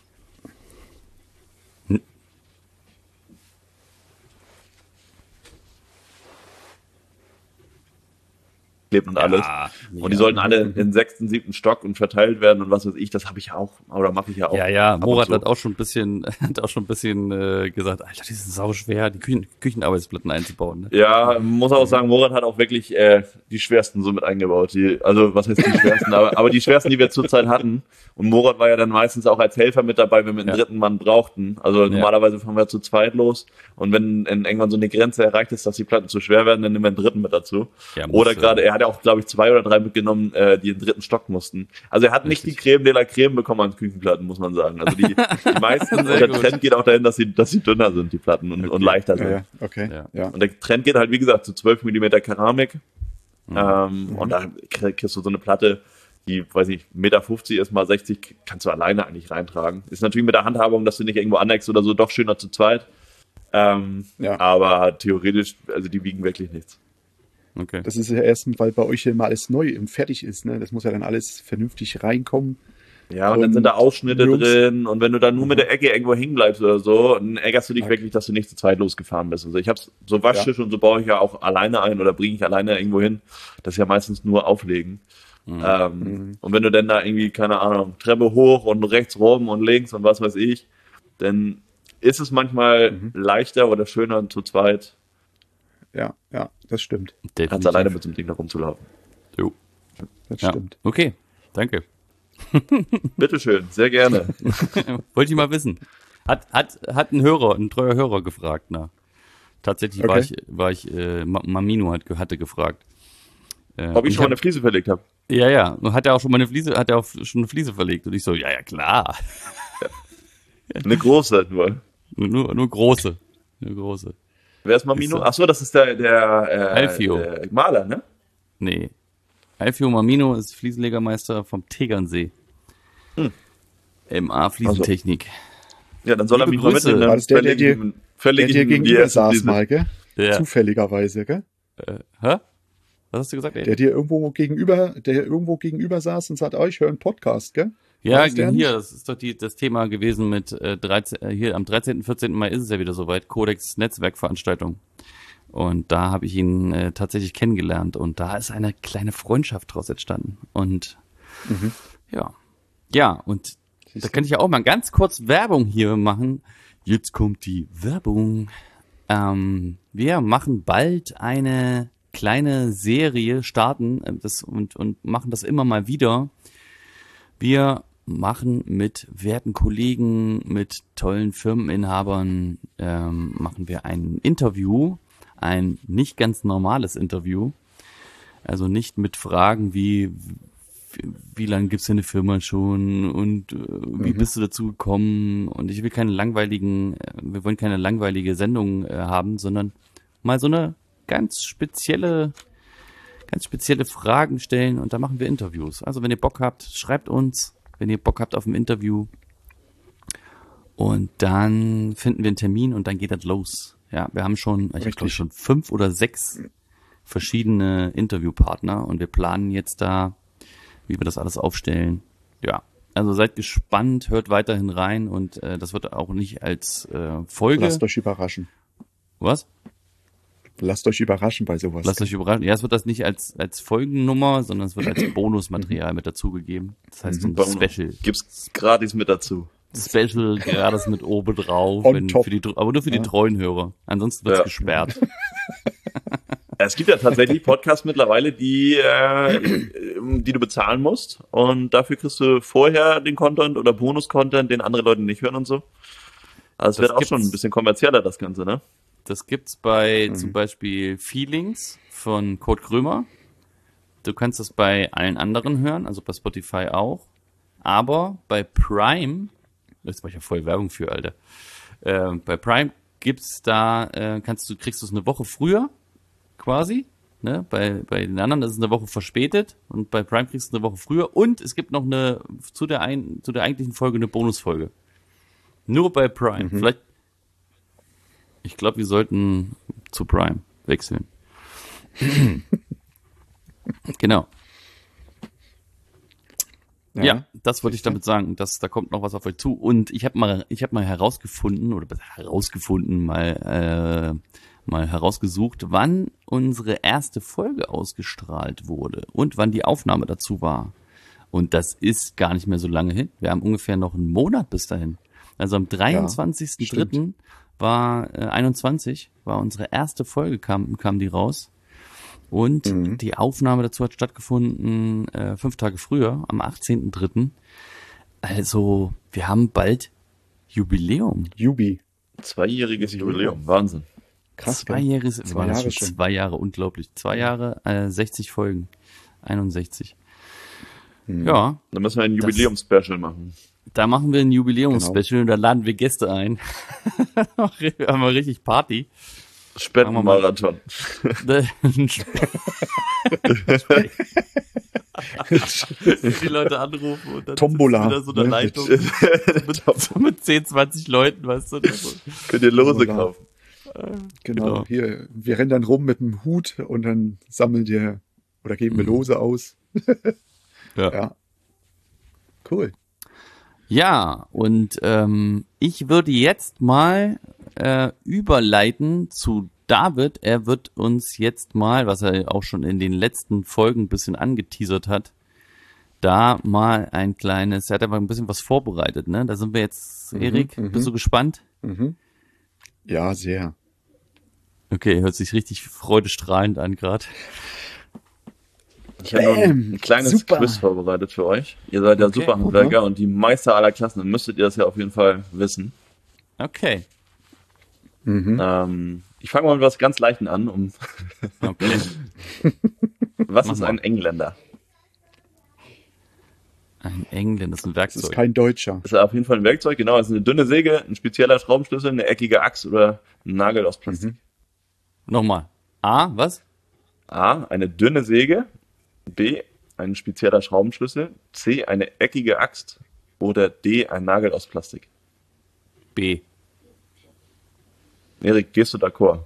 Speaker 2: Klebt und alles. Und die sollten alle in den sechsten, siebten Stock und verteilt werden und was weiß ich, das habe ich auch, oder mache ich ja auch.
Speaker 5: Ja, ja,
Speaker 2: ab und
Speaker 5: Morat
Speaker 2: zu.
Speaker 5: hat auch schon ein bisschen, hat auch schon ein bisschen äh, gesagt, Alter, die sind sau schwer, die Küchen, Küchenarbeitsplatten einzubauen. Ne?
Speaker 2: Ja, muss auch sagen, Morat hat auch wirklich äh, die schwersten so mit eingebaut. Die, also was heißt die schwersten, aber, aber die schwersten, die wir zurzeit hatten. Und Morat war ja dann meistens auch als Helfer mit dabei, wenn wir einen
Speaker 5: Ja.
Speaker 2: dritten Mann brauchten. Also normalerweise fahren wir zu zweit los. Und wenn in, irgendwann so eine Grenze erreicht ist, dass die Platten zu schwer werden, dann nehmen wir einen dritten mit dazu.
Speaker 5: Ja, muss,
Speaker 2: Oder gerade,
Speaker 5: äh,
Speaker 2: er hat hatte auch, glaube ich, zwei oder drei mitgenommen, äh, die in den dritten Stock mussten. Also er hat nicht die Creme de la Creme bekommen an Küchenplatten, muss man sagen. Also die, die meisten, und der Trend geht auch dahin, dass sie, dass sie dünner sind, die Platten, und, okay. und leichter sind.
Speaker 3: Ja, ja. Okay. Ja. Ja.
Speaker 2: Und der Trend geht halt, wie gesagt, zu zwölf Millimeter Keramik. Mhm. Ähm, mhm. Und da kriegst du so eine Platte, die, weiß ich, eins Komma fünfzig Meter ist mal sechzig, kannst du alleine eigentlich reintragen. Ist natürlich mit der Handhabung, dass du nicht irgendwo aneckst oder so, doch schöner zu zweit. Ähm, ja. Aber theoretisch, also die wiegen wirklich nichts.
Speaker 3: Okay. Das ist ja erst, weil bei euch ja immer alles neu und fertig ist, ne? Das muss ja dann alles vernünftig reinkommen.
Speaker 2: Ja, und, und dann sind da Ausschnitte Jungs. drin, und wenn du dann nur mhm. mit der Ecke irgendwo hängen bleibst oder so, dann ärgerst du dich okay. wirklich, dass du nicht zu zweit losgefahren bist. Also ich hab's, so Waschtisch ja. und so baue ich ja auch alleine ein oder bringe ich alleine irgendwo hin. Das ist ja meistens nur auflegen. Mhm. Ähm, mhm. Und wenn du dann da irgendwie, keine Ahnung, Treppe hoch und rechts rum und links und was weiß ich, dann ist es manchmal mhm. leichter oder schöner zu zweit.
Speaker 3: Ja, ja, das stimmt.
Speaker 2: Als alleine mit so einem Ding da rumzulaufen.
Speaker 5: Jo.
Speaker 3: Das ja. stimmt.
Speaker 5: Okay, danke.
Speaker 2: Bitteschön, sehr gerne.
Speaker 5: Wollte ich mal wissen. Hat, hat, hat ein Hörer, ein treuer Hörer gefragt, na. Tatsächlich okay. war ich, war ich, äh, Mamino hat, hatte gefragt.
Speaker 2: Äh, Ob ich schon ich hab, mal eine Fliese verlegt habe.
Speaker 5: Ja, ja. Hat er auch schon mal eine Fliese, hat er auch schon eine Fliese verlegt? Und ich so, ja, ja, klar.
Speaker 2: Ja. Eine große nur.
Speaker 5: Nur, nur große. Nur große.
Speaker 2: Wer ist Mamino? Ach so, das ist der, der, äh,
Speaker 5: Alfio.
Speaker 2: der Maler, ne?
Speaker 5: Nee. Alfio Mamino ist Fliesenlegermeister vom Tegernsee. Hm. M A Fliesentechnik.
Speaker 2: Also. Ja, dann soll
Speaker 3: Liebe
Speaker 2: er mich
Speaker 3: Grüße.
Speaker 2: mal mitnehmen.
Speaker 3: War das der, der dir, der dir gegenüber saß mal, gell?
Speaker 5: Ja.
Speaker 3: Zufälligerweise, gell?
Speaker 5: Äh, hä? Was hast du gesagt? Ey?
Speaker 3: Der dir irgendwo gegenüber, der irgendwo gegenüber saß und sagt, oh, ich höre einen Podcast, gell?
Speaker 5: Ja, hier, nicht? Das ist doch die, das Thema gewesen mit äh, dreizehn, äh, hier am dreizehnten, vierzehnten Mai ist es ja wieder soweit, Codex Netzwerkveranstaltung. Und da habe ich ihn äh, tatsächlich kennengelernt, und da ist eine kleine Freundschaft draus entstanden. Und mhm. ja, ja, und Siehst da kann ich ja auch mal ganz kurz Werbung hier machen. Jetzt kommt die Werbung. Ähm, wir machen bald eine kleine Serie, starten äh, das und, und machen das immer mal wieder. Wir machen mit werten Kollegen, mit tollen Firmeninhabern, ähm, machen wir ein Interview, ein nicht ganz normales Interview. Also nicht mit Fragen wie, wie, wie lange gibt's denn eine Firma schon und äh, wie mhm. bist du dazu gekommen? Und ich will keine langweiligen, äh, wir wollen keine langweilige Sendung äh, haben, sondern mal so eine ganz spezielle, ganz spezielle Fragen stellen, und da machen wir Interviews. Also wenn ihr Bock habt, schreibt uns, wenn ihr Bock habt auf ein Interview, und dann finden wir einen Termin und dann geht das los. Ja, wir haben schon, ich glaube schon fünf oder sechs verschiedene Interviewpartner, und wir planen jetzt da, wie wir das alles aufstellen. Ja, also seid gespannt, hört weiterhin rein, und äh, das wird auch nicht als äh, Folge.
Speaker 3: Lasst euch überraschen.
Speaker 5: Was?
Speaker 3: Lasst euch überraschen bei sowas.
Speaker 5: Lasst euch überraschen. Ja, es wird das nicht als als Folgennummer, sondern es wird als Bonusmaterial mit dazugegeben. Das heißt, so ein
Speaker 2: Bonus.
Speaker 5: Special.
Speaker 2: Gibt's gratis mit dazu.
Speaker 5: Special, gratis mit oben drauf. Wenn, für die, aber nur für die ja. treuen Hörer. Ansonsten wird's ja. gesperrt.
Speaker 2: Es gibt ja tatsächlich Podcasts mittlerweile, die, äh, die du bezahlen musst. Und dafür kriegst du vorher den Content oder Bonus-Content, den andere Leute nicht hören und so. Also es wird auch schon ein bisschen kommerzieller, das Ganze, ne?
Speaker 5: Das gibt's bei mhm. zum Beispiel Feelings von Kurt Krömer. Du kannst das bei allen anderen hören, also bei Spotify auch. Aber bei Prime, jetzt mach ich ja voll Werbung für, Alter. Äh, bei Prime gibt's da, äh, kannst du, kriegst du es eine Woche früher, quasi. Ne? Bei, bei den anderen, das ist eine Woche verspätet, und bei Prime kriegst du es eine Woche früher, und es gibt noch eine, zu der ein, zu der eigentlichen Folge eine Bonusfolge. Nur bei Prime. Mhm. Vielleicht, ich glaube, wir sollten zu Prime wechseln. Genau. Ja, ja, das wollte ich damit sagen, dass da kommt noch was auf euch zu. Und ich habe mal, ich habe mal herausgefunden oder herausgefunden, mal äh, mal herausgesucht, wann unsere erste Folge ausgestrahlt wurde und wann die Aufnahme dazu war. Und das ist gar nicht mehr so lange hin. Wir haben ungefähr noch einen Monat bis dahin. Also am dreiundzwanzigsten dritten Ja, war äh, einundzwanzig war unsere erste Folge, kam kam die raus. Und mhm. die Aufnahme dazu hat stattgefunden äh, fünf Tage früher, am achtzehnten dritten Also wir haben bald Jubiläum.
Speaker 3: Jubi.
Speaker 2: Zweijähriges Jubiläum, Wahnsinn.
Speaker 3: Krass,
Speaker 5: Zwei
Speaker 3: gell?
Speaker 5: Jahre,
Speaker 3: Zwei
Speaker 5: waren das
Speaker 3: Jahre
Speaker 5: schon
Speaker 3: schon.
Speaker 5: zwei Jahre, unglaublich. Zwei Jahre, äh, sechzig Folgen. einundsechzig.
Speaker 3: Hm.
Speaker 5: Ja,
Speaker 2: Dann müssen wir ein Jubiläum-Special machen.
Speaker 5: da machen wir ein
Speaker 3: Genau.
Speaker 5: Jubiläums-Special und da laden wir Gäste ein. Haben wir richtig Party.
Speaker 2: Spendenmarathon.
Speaker 5: Die Leute anrufen und dann
Speaker 3: Tombola,
Speaker 5: wieder so eine
Speaker 3: ne?
Speaker 5: Leitung mit, so mit zehn, zwanzig Leuten, weißt du. So.
Speaker 2: Könnt ihr Lose
Speaker 3: Tombola.
Speaker 2: kaufen.
Speaker 3: Genau.
Speaker 5: Genau.
Speaker 3: Hier, wir rennen dann rum mit dem Hut und dann sammeln wir oder geben wir Lose aus.
Speaker 5: Ja.
Speaker 3: Ja. Cool.
Speaker 5: Ja, und ähm, ich würde jetzt mal äh, überleiten zu David. Er wird uns jetzt mal, was er auch schon in den letzten Folgen ein bisschen angeteasert hat, da mal ein kleines, er hat aber ein bisschen was vorbereitet, ne? Da sind wir jetzt, Erik,
Speaker 3: mhm.
Speaker 5: bist du gespannt?
Speaker 3: Mhm. Ja, sehr.
Speaker 5: Okay, hört sich richtig freudestrahlend an gerade.
Speaker 2: Ich habe noch ein, ein
Speaker 3: Bam,
Speaker 2: kleines
Speaker 3: super.
Speaker 2: Quiz vorbereitet für euch. Ihr seid ja
Speaker 5: Okay.
Speaker 2: Superhandwerker und die Meister aller Klassen. Dann müsstet ihr das ja auf jeden Fall wissen.
Speaker 5: Okay,
Speaker 3: Mhm.
Speaker 2: Ähm, ich fange mal mit was ganz Leichten an. Um
Speaker 5: okay.
Speaker 2: was
Speaker 5: Mach
Speaker 2: ist
Speaker 5: mal.
Speaker 2: ein Engländer?
Speaker 5: Ein Engländer, das ist ein
Speaker 3: Das ist
Speaker 5: Werkzeug.
Speaker 3: kein Deutscher.
Speaker 2: Das ist auf jeden Fall ein Werkzeug. Genau, es ist eine dünne Säge, ein spezieller Schraubenschlüssel, eine eckige Axt oder ein Nagel aus Plastik.
Speaker 5: Nochmal. A, was?
Speaker 2: A, eine dünne Säge. B, ein spezieller Schraubenschlüssel. C, eine eckige Axt. Oder D, ein Nagel aus Plastik.
Speaker 5: B.
Speaker 2: Erik, gehst du d'accord?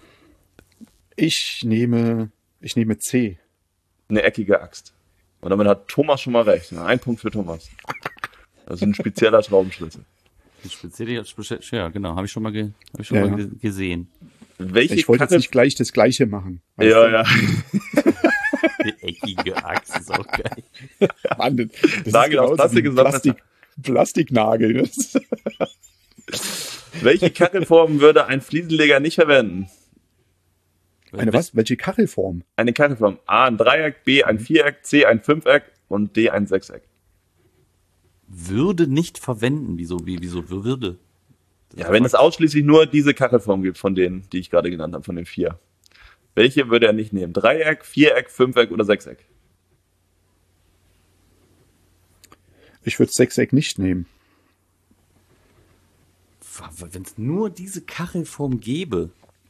Speaker 3: Ich nehme, ich nehme C.
Speaker 2: Eine eckige Axt. Und damit hat Thomas schon mal recht. Ein Punkt für Thomas. Das ist ein spezieller Schraubenschlüssel.
Speaker 5: Ein spezieller, speziell, ja, genau, habe ich schon mal, ge, hab ich schon
Speaker 3: Ja,
Speaker 5: mal
Speaker 3: ja.
Speaker 5: ge gesehen.
Speaker 2: Welche
Speaker 3: Ich wollte jetzt
Speaker 2: Kachel-
Speaker 3: nicht gleich das Gleiche machen. weißt
Speaker 2: Ja,
Speaker 3: du?
Speaker 2: ja.
Speaker 5: Die eckige Axt ist auch geil.
Speaker 3: Mann, das ist
Speaker 2: Nagel aus
Speaker 3: genauso
Speaker 2: Plastik
Speaker 3: wie
Speaker 2: ist noch
Speaker 3: Plastik, Plastiknagel. Das-
Speaker 2: Welche Kachelform würde ein Fliesenleger nicht verwenden?
Speaker 3: Eine was? Welche Kachelform?
Speaker 2: Eine Kachelform. A, ein Dreieck, B, ein Viereck, C, ein Fünfeck und D, ein Sechseck.
Speaker 5: Würde nicht verwenden. Wieso, wie, wieso würde?
Speaker 2: Ja, wenn es ausschließlich nur diese Kachelform gibt von denen, die ich gerade genannt habe, von den vier. Welche würde er nicht nehmen? Dreieck, Viereck, Fünfeck oder Sechseck?
Speaker 3: Ich würde Sechseck nicht nehmen.
Speaker 5: Wenn es nur diese Kachelform gäbe.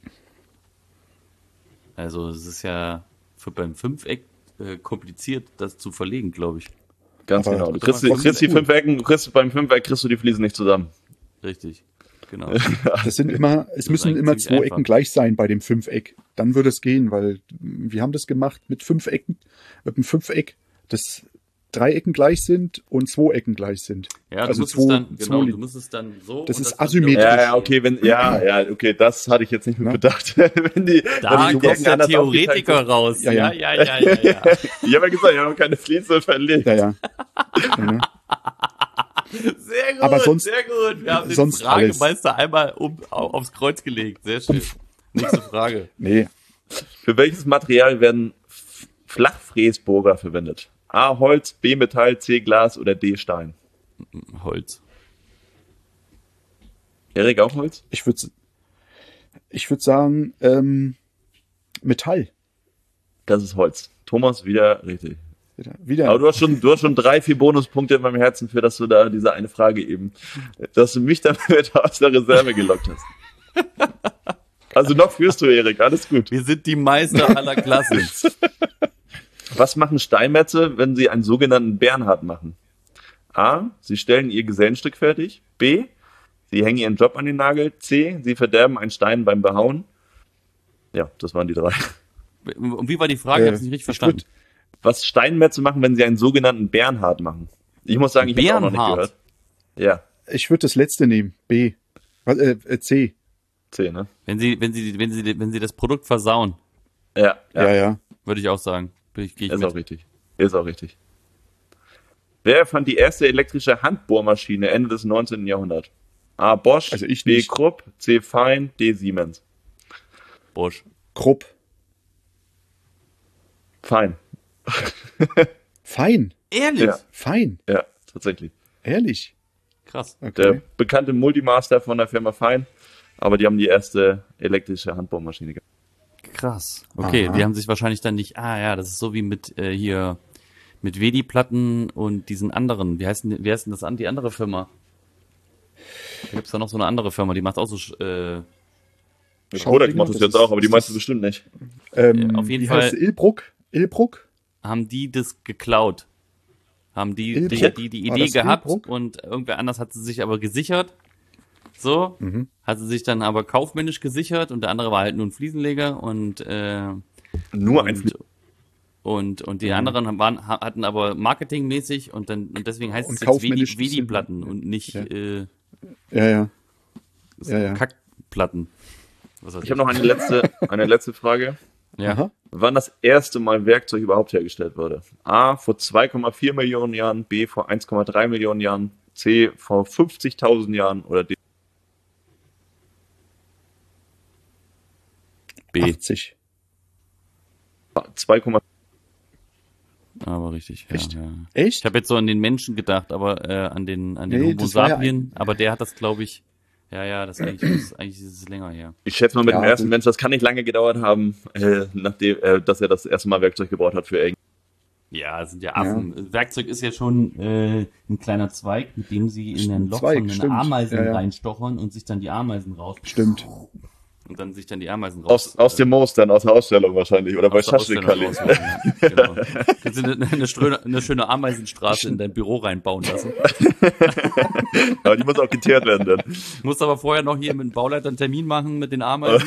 Speaker 5: Also es ist ja für beim Fünfeck äh, kompliziert, das zu verlegen, glaube ich.
Speaker 2: Ganz
Speaker 3: Aber
Speaker 2: genau. Du
Speaker 5: das
Speaker 2: kriegst,
Speaker 5: war
Speaker 2: du kriegst die
Speaker 3: cool.
Speaker 2: Fünfecken, du kriegst beim Fünfeck kriegst du die Fliesen nicht zusammen.
Speaker 5: Richtig. Genau.
Speaker 3: Das sind immer, es
Speaker 5: ist
Speaker 3: müssen
Speaker 5: eigentlich
Speaker 3: immer
Speaker 5: ziemlich
Speaker 3: zwei
Speaker 5: einfach.
Speaker 3: Ecken gleich sein bei dem Fünfeck. Dann würde es gehen, weil wir haben das gemacht mit fünf Ecken, mit einem Fünfeck, das drei Ecken gleich sind und zwei Ecken gleich sind.
Speaker 5: Ja, du
Speaker 3: also
Speaker 5: musst
Speaker 3: zwei,
Speaker 5: es dann,
Speaker 3: zwei
Speaker 5: genau,
Speaker 3: Li-
Speaker 5: du musst es dann so.
Speaker 3: Das
Speaker 5: und
Speaker 3: ist
Speaker 5: dann
Speaker 3: asymmetrisch.
Speaker 5: wieder-
Speaker 2: Ja, ja, okay, wenn, ja, ja, okay, das hatte ich jetzt nicht mit
Speaker 3: Ja.
Speaker 2: bedacht. wenn die,
Speaker 5: Da
Speaker 2: wenn die
Speaker 5: kommt
Speaker 2: Ecken
Speaker 5: der
Speaker 2: anders
Speaker 5: Theoretiker
Speaker 2: aufgeteilt
Speaker 5: raus.
Speaker 3: Ja,
Speaker 5: Ja,
Speaker 3: ja.
Speaker 5: ja, ja, ja, ja. ja.
Speaker 2: sind. Ich habe ja gesagt, ich habe keine Fliese verlegt.
Speaker 3: Ja, ja. ja, ja.
Speaker 5: Sehr gut,
Speaker 3: Aber sonst-
Speaker 5: sehr gut. Wir haben den
Speaker 3: sonst
Speaker 5: Fragemeister einmal um, au- aufs Kreuz gelegt. Sehr schön. Nächste Frage.
Speaker 3: Nee,
Speaker 2: Für welches Material werden F- Flachfräsbohrer verwendet? A, Holz, B, Metall, C, Glas oder D, Stein?
Speaker 5: Holz.
Speaker 2: Erik, auch Holz?
Speaker 3: ich würde ich würd sagen, ähm, Metall.
Speaker 2: Das ist Holz. Thomas, wieder richtig.
Speaker 3: Wieder. wieder.
Speaker 2: Aber du hast schon, du hast schon drei, vier Bonuspunkte in meinem Herzen für, dass du da diese eine Frage eben, dass du mich damit aus der Reserve gelockt hast. Also noch führst du, Erik, alles gut.
Speaker 5: Wir sind die Meister aller Klassen.
Speaker 2: Was machen Steinmetze, wenn sie einen sogenannten Bernhard machen? A, sie stellen ihr Gesellenstück fertig. B, sie hängen ihren Job an den Nagel. C, sie verderben einen Stein beim Behauen. Ja, das waren die drei.
Speaker 5: Und wie war die Frage? Ich habe es nicht richtig
Speaker 3: ich
Speaker 5: verstanden.
Speaker 3: würd-
Speaker 2: Was Steinmetze machen, wenn sie einen sogenannten Bernhard machen? Ich muss sagen, ich habe auch noch nicht
Speaker 5: Bernhard?
Speaker 2: gehört. Ja,
Speaker 3: Ich würde das letzte nehmen. B. Was, äh, äh, C.
Speaker 2: C, ne?
Speaker 5: Wenn sie, wenn sie, wenn sie, wenn sie das Produkt versauen,
Speaker 2: Ja, ja,
Speaker 3: Ja, ja.
Speaker 5: würde ich auch sagen. Bin ich, gehe ich
Speaker 2: ist
Speaker 5: mit.
Speaker 2: auch richtig. Ist auch richtig. Wer erfand die erste elektrische Handbohrmaschine Ende des neunzehnten Jahrhunderts? A, Bosch,
Speaker 3: Also ich
Speaker 2: B,
Speaker 3: nicht.
Speaker 2: Krupp, C, Fein, D, Siemens.
Speaker 5: Bosch.
Speaker 3: Krupp.
Speaker 2: Fein.
Speaker 3: Fein.
Speaker 5: Ehrlich?
Speaker 2: Ja.
Speaker 3: Fein.
Speaker 2: Ja, tatsächlich.
Speaker 3: Ehrlich.
Speaker 5: Krass.
Speaker 2: Der
Speaker 3: Okay.
Speaker 2: bekannte Multimaster von der Firma Fein. Aber die haben die erste elektrische Handbohrmaschine gehabt.
Speaker 5: Krass. Okay,
Speaker 3: Aha.
Speaker 5: die haben sich wahrscheinlich dann nicht, ah ja, das ist so wie mit äh, hier, mit Wedi-Platten und diesen anderen, wie heißt denn, wie heißt denn das an, die andere Firma? Da gibt's da noch so eine andere Firma, die macht auch so, äh,
Speaker 2: Kodak macht das
Speaker 3: das
Speaker 2: jetzt
Speaker 3: ist-
Speaker 2: auch, aber die
Speaker 3: das
Speaker 2: meisten
Speaker 3: ist-
Speaker 2: bestimmt nicht.
Speaker 3: Ähm,
Speaker 5: Ja, auf jeden
Speaker 3: wie
Speaker 5: Fall-
Speaker 3: heißt Ilbruck? Ilbruck?
Speaker 5: haben die das geklaut. Haben die die,
Speaker 3: Ilbruck?
Speaker 5: die, die
Speaker 3: War
Speaker 5: Idee
Speaker 3: das
Speaker 5: gehabt
Speaker 3: Ilbruck?
Speaker 5: und irgendwer anders hat sie sich aber gesichert. So,
Speaker 3: Mhm.
Speaker 5: hat sie sich dann aber kaufmännisch gesichert und der andere war halt nur ein Fliesenleger und äh,
Speaker 2: Nur ein
Speaker 5: und,
Speaker 2: Flie-
Speaker 5: und und die anderen waren, hatten aber marketingmäßig und dann und deswegen heißt
Speaker 3: Und
Speaker 5: es jetzt Wedi,
Speaker 3: kaufmännisch
Speaker 5: Wedi-Platten
Speaker 3: sind-
Speaker 5: und nicht
Speaker 3: ja.
Speaker 5: äh,
Speaker 3: Ja, ja. Ja, ja.
Speaker 5: Kackplatten. Was weiß
Speaker 2: Ich habe noch eine letzte, eine letzte Frage.
Speaker 5: Ja.
Speaker 3: Aha.
Speaker 2: Wann das erste Mal Werkzeug überhaupt hergestellt wurde? A, vor zwei Komma vier Millionen Jahren, B, vor eins Komma drei Millionen Jahren, C, vor fünfzigtausend Jahren oder D.
Speaker 5: B.
Speaker 3: achtzig.
Speaker 2: zwei Komma
Speaker 5: Aber richtig. Ja,
Speaker 3: Echt?
Speaker 5: ja.
Speaker 3: Echt?
Speaker 5: Ich habe jetzt so an den Menschen gedacht, aber äh, an den an den
Speaker 3: Nee,
Speaker 5: Homo
Speaker 3: das war ja
Speaker 5: sapien, aber der hat das, glaube ich. Ja, ja, das ist eigentlich, das ist, eigentlich ist es länger her.
Speaker 2: Ich schätze mal mit
Speaker 3: Ja,
Speaker 2: dem ersten
Speaker 3: gut.
Speaker 2: Mensch, das kann nicht lange gedauert haben, äh, nachdem, äh, dass er das erste Mal Werkzeug gebaut hat für irgend.
Speaker 5: Ja, es sind ja Affen. Werkzeug ist ja schon äh, ein kleiner Zweig, mit dem sie in ein Loch
Speaker 3: Zweig,
Speaker 5: von den
Speaker 3: stimmt.
Speaker 5: Ameisen
Speaker 3: Ja, ja.
Speaker 5: reinstochern und sich dann die Ameisen raus
Speaker 3: Stimmt.
Speaker 5: und dann sich dann die Ameisen raus.
Speaker 2: Aus, aus dem Moos dann, aus der Ausstellung wahrscheinlich, oder bei
Speaker 5: aus der Ausstellung
Speaker 2: Schaschlikali.
Speaker 5: rausholen, ja. Genau. Kannst du eine, eine, schöne, eine schöne Ameisenstraße in dein Büro reinbauen lassen.
Speaker 2: Aber die muss auch geteert werden dann.
Speaker 5: Musst aber vorher noch hier mit dem Bauleiter einen Termin machen mit den Ameisen.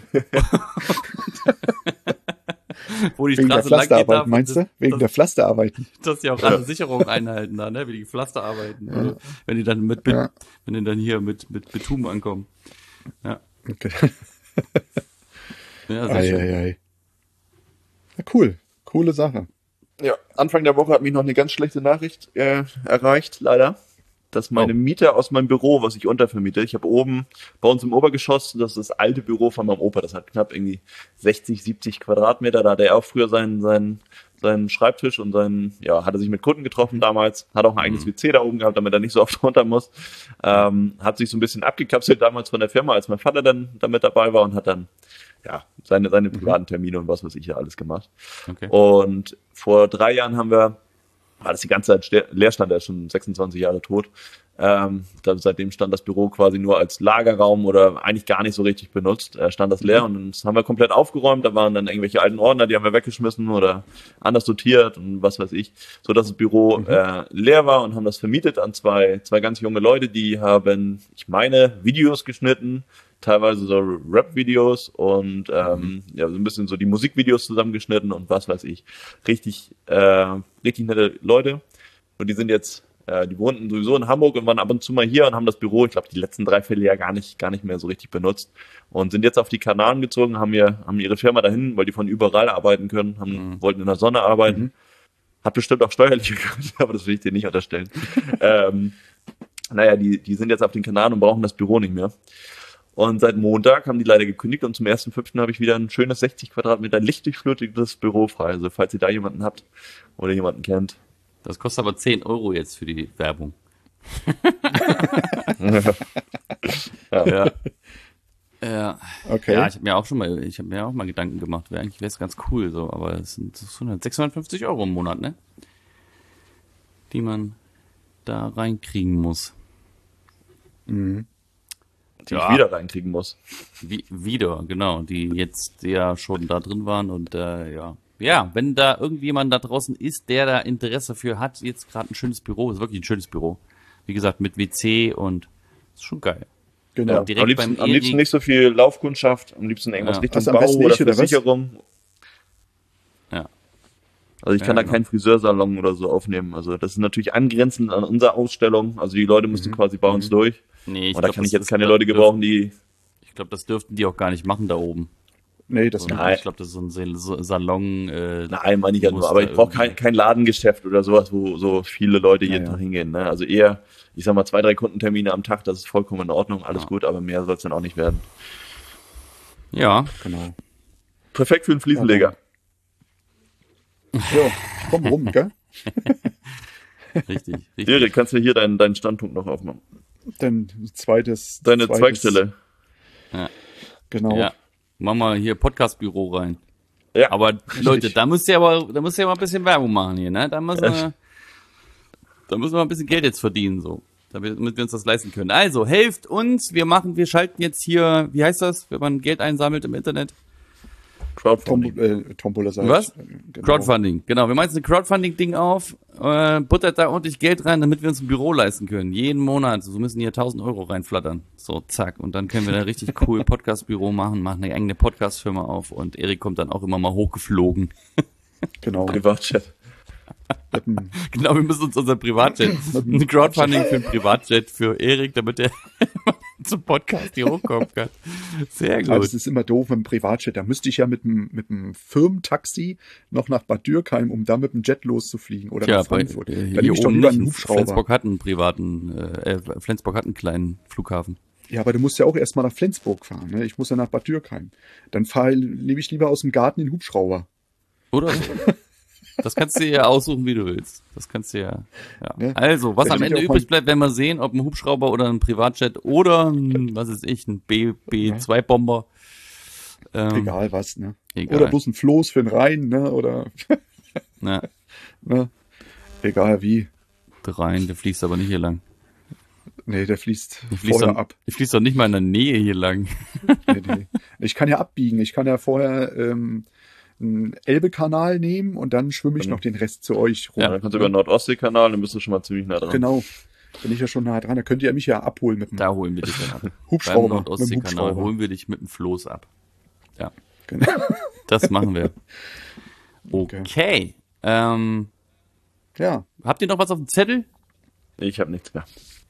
Speaker 5: Wo die
Speaker 3: Wegen der
Speaker 5: Straße lang geht,
Speaker 3: Pflasterarbeit,
Speaker 5: darf,
Speaker 3: meinst
Speaker 5: das,
Speaker 3: du? Wegen der Pflasterarbeiten.
Speaker 5: dass die auch alle Sicherungen einhalten da, ne, wie die Pflasterarbeiten. Oder? Wenn die dann mit, Be
Speaker 3: Ja.
Speaker 5: wenn die dann hier mit, mit Betum ankommen. Ja,
Speaker 3: Okay.
Speaker 5: ja sehr
Speaker 3: Ei,
Speaker 5: schön.
Speaker 3: ei, ei. Ja, cool. Coole Sache.
Speaker 2: Ja, Anfang der Woche hat mich noch eine ganz schlechte Nachricht äh, erreicht, leider. Dass meine
Speaker 5: Oh.
Speaker 2: Miete aus meinem Büro, was ich untervermiete, ich habe oben bei uns im Obergeschoss, das ist das alte Büro von meinem Opa, das hat knapp irgendwie sechzig, siebzig Quadratmeter, da hat er auch früher seinen, seinen, seinen Schreibtisch und seinen, ja, hat er sich mit Kunden getroffen damals, hat auch ein eigenes W C da oben gehabt, damit er nicht so oft runter muss, ähm, hat sich so ein bisschen abgekapselt damals von der Firma, als mein Vater dann damit dabei war und hat dann, ja, seine, seine privaten Termine und was weiß ich ja alles gemacht.
Speaker 5: Okay.
Speaker 2: Und vor drei Jahren haben wir, war das die ganze Zeit ste- leer stand, er ist schon sechsundzwanzig Jahre tot. Ähm, da, seitdem stand das Büro quasi nur als Lagerraum oder eigentlich gar nicht so richtig benutzt. Äh, stand das leer und dann haben wir komplett aufgeräumt. Da waren dann irgendwelche alten Ordner, die haben wir weggeschmissen oder anders sortiert und was weiß ich, so dass das Büro
Speaker 3: Mhm.
Speaker 2: äh, leer war und haben das vermietet an zwei zwei ganz junge Leute, die haben, ich meine, Videos geschnitten, teilweise so Rap-Videos und ähm, ja, so ein bisschen so die Musikvideos zusammengeschnitten und was weiß ich. Richtig, äh, richtig nette Leute. Und die sind jetzt, äh, die wohnten sowieso in Hamburg und waren ab und zu mal hier und haben das Büro, ich glaube, die letzten drei Vierteljahr gar nicht, gar nicht mehr so richtig benutzt. Und sind jetzt auf die Kanaren gezogen, haben ihr, haben ihre Firma dahin, weil die von überall arbeiten können, haben,
Speaker 5: Mhm.
Speaker 2: wollten in der Sonne arbeiten.
Speaker 3: Mhm.
Speaker 2: Hat bestimmt auch steuerliche Gründe, aber das will ich dir nicht unterstellen. ähm, naja, die, die sind jetzt auf den Kanaren und brauchen das Büro nicht mehr. Und seit Montag haben die leider gekündigt und zum ersten fünften habe ich wieder ein schönes sechzig Quadratmeter lichtdurchflutete Büro frei. Also falls ihr da jemanden habt oder jemanden kennt.
Speaker 5: Das kostet aber zehn Euro jetzt für die Werbung.
Speaker 2: Ja.
Speaker 5: Ja. Ja.
Speaker 3: Okay.
Speaker 5: Ja, ich habe mir auch schon mal, ich habe mir auch mal Gedanken gemacht. Wär, eigentlich wäre es ganz cool, so, aber es sind sechshundertfünfzig Euro im Monat, ne? Die man da reinkriegen muss.
Speaker 3: Mhm.
Speaker 2: Die
Speaker 5: Ja.
Speaker 2: ich wieder reinkriegen muss.
Speaker 5: Wie, wieder, genau, die jetzt ja schon da drin waren und äh, ja. Ja, wenn da irgendjemand da draußen ist, der da Interesse für hat, jetzt gerade ein schönes Büro, ist wirklich ein schönes Büro. Wie gesagt, mit W C und ist schon geil.
Speaker 3: Genau.
Speaker 2: Ja,
Speaker 5: direkt
Speaker 2: am, liebsten,
Speaker 5: beim
Speaker 2: am liebsten
Speaker 5: Erik-
Speaker 2: nicht so viel Laufkundschaft, am liebsten irgendwas
Speaker 5: Ja.
Speaker 2: Richtung
Speaker 3: Also am
Speaker 2: Bau
Speaker 3: besten
Speaker 2: oder
Speaker 3: ich, oder was?
Speaker 2: Versicherung.
Speaker 5: Ja.
Speaker 2: Also ich kann
Speaker 5: Ja,
Speaker 2: da keinen Friseursalon oder so aufnehmen. Also das ist natürlich angrenzend an unsere Ausstellung. Also die Leute müssen quasi bei uns durch.
Speaker 5: Nee, ich
Speaker 2: Und da
Speaker 5: glaub,
Speaker 2: kann ich
Speaker 5: das
Speaker 2: jetzt
Speaker 5: ist-
Speaker 2: keine
Speaker 5: das
Speaker 2: Leute
Speaker 5: dürf-
Speaker 2: gebrauchen, die...
Speaker 5: Ich glaube, das dürften die auch gar nicht machen da oben.
Speaker 3: Nee, das
Speaker 5: So,
Speaker 2: Nein.
Speaker 5: ich glaube, das ist so ein Sal- so- Salon. Äh,
Speaker 2: Nein, meine ich ja
Speaker 5: muss
Speaker 2: nur. Aber
Speaker 5: da
Speaker 2: ich brauche kein,
Speaker 5: irgendwie-
Speaker 2: kein Ladengeschäft oder sowas, wo so viele Leute jeden
Speaker 3: Ja, ja.
Speaker 2: Tag hingehen. Ne? Also eher, ich sag mal, zwei, drei Kundentermine am Tag, das ist vollkommen in Ordnung, alles
Speaker 5: Ja.
Speaker 2: gut, aber mehr soll es dann auch nicht werden.
Speaker 5: Ja,
Speaker 3: Genau.
Speaker 2: Perfekt für einen Fliesenleger.
Speaker 3: Ja, komm rum, gell?
Speaker 5: richtig. richtig.
Speaker 2: Erik, kannst du hier deinen, deinen Standpunkt noch aufmachen?
Speaker 3: Dann zweites.
Speaker 2: Deine
Speaker 3: zweites,
Speaker 2: Zweigstelle.
Speaker 5: Ja.
Speaker 3: Genau.
Speaker 5: Ja. Mach mal hier Podcast-Büro rein.
Speaker 2: Ja.
Speaker 5: Aber Leute, da müsst ihr aber, da müsst ihr mal ein bisschen Werbung machen hier, ne? Da müssen wir, da müssen wir ein bisschen Geld jetzt verdienen, so. Damit wir uns das leisten können. Also, helft uns. Wir machen, wir schalten jetzt hier, wie heißt das, wenn man Geld einsammelt im Internet?
Speaker 2: Crowdfunding.
Speaker 3: Tom, äh, Tombola sagt.
Speaker 5: Was?
Speaker 3: Genau.
Speaker 5: Crowdfunding, genau. Wir machen jetzt ein Crowdfunding-Ding auf, äh, buttert da ordentlich Geld rein, damit wir uns ein Büro leisten können. Jeden Monat. So müssen hier tausend Euro reinflattern. So, zack. Und dann können wir da richtig cool Podcast-Büro machen, machen eine eigene Podcast-Firma auf und Erik kommt dann auch immer mal hochgeflogen.
Speaker 3: Genau.
Speaker 2: Privatchat.
Speaker 3: Mit dem-
Speaker 5: Genau, wir müssen uns unser Privatjet, ein Crowdfunding für ein Privatjet für Erik, damit er zum Podcast hier hochkommen kann. Sehr
Speaker 3: Aber
Speaker 5: gut.
Speaker 3: das ist immer doof mit dem Privatjet. Da müsste ich ja mit dem, mit dem Firmentaxi noch nach Bad Dürkheim, um da mit dem Jet loszufliegen oder
Speaker 5: Tja,
Speaker 3: nach
Speaker 5: bei,
Speaker 3: Frankfurt.
Speaker 5: äh,
Speaker 3: Da
Speaker 5: hier
Speaker 3: nehme ich doch
Speaker 5: oben
Speaker 3: lieber
Speaker 5: nicht.
Speaker 3: einen Hubschrauber.
Speaker 5: Flensburg hat einen privaten, äh, äh, Flensburg hat einen kleinen Flughafen.
Speaker 3: Ja, aber du musst ja auch erstmal nach Flensburg fahren. Ne? Ich muss ja nach Bad Dürkheim. Dann fahre, nehme ich lieber aus dem Garten den Hubschrauber.
Speaker 5: Oder so. Das kannst du ja aussuchen, wie du willst. Das kannst du ja. ja.
Speaker 3: Ne?
Speaker 5: Also, was
Speaker 3: Da
Speaker 5: am
Speaker 3: steht
Speaker 5: Ende
Speaker 3: ja auch
Speaker 5: übrig
Speaker 3: mal-
Speaker 5: bleibt, werden wir sehen, ob ein Hubschrauber oder ein Privatjet oder ein, was ist ich, ein B B zwei Bomber. Ähm,
Speaker 3: Egal was, ne?
Speaker 5: Egal.
Speaker 3: Oder bloß ein Floß für den Rhein, ne? Oder
Speaker 5: Na,
Speaker 3: ne? Egal wie.
Speaker 5: der Rhein, der fließt aber nicht hier lang.
Speaker 3: Nee, der fließt
Speaker 5: Der fließt,
Speaker 3: vorher
Speaker 5: doch,
Speaker 3: ab.
Speaker 5: der fließt doch nicht mal in der Nähe hier lang.
Speaker 3: Nee, nee. Ich kann ja abbiegen. Ich kann ja vorher ähm, einen Elbe-Kanal nehmen und dann schwimme ich
Speaker 2: Genau.
Speaker 3: noch den Rest zu euch rum.
Speaker 2: Ja, dann kannst du über den Nord-Ostsee-Kanal, dann bist du schon mal ziemlich nah dran.
Speaker 3: Genau. Bin ich ja schon nah dran. Da könnt ihr mich ja abholen mit dem
Speaker 5: Da holen wir dich dann ab. Beim
Speaker 3: Hubschrauber. Mit dem
Speaker 5: Nordostseekanal
Speaker 3: Hubschrauber.
Speaker 5: holen wir dich mit dem Floß ab. Ja,
Speaker 3: Genau.
Speaker 5: das machen wir.
Speaker 3: Okay.
Speaker 5: Okay. Ähm,
Speaker 3: Ja.
Speaker 5: habt ihr noch was auf dem Zettel?
Speaker 2: Ich habe nichts mehr.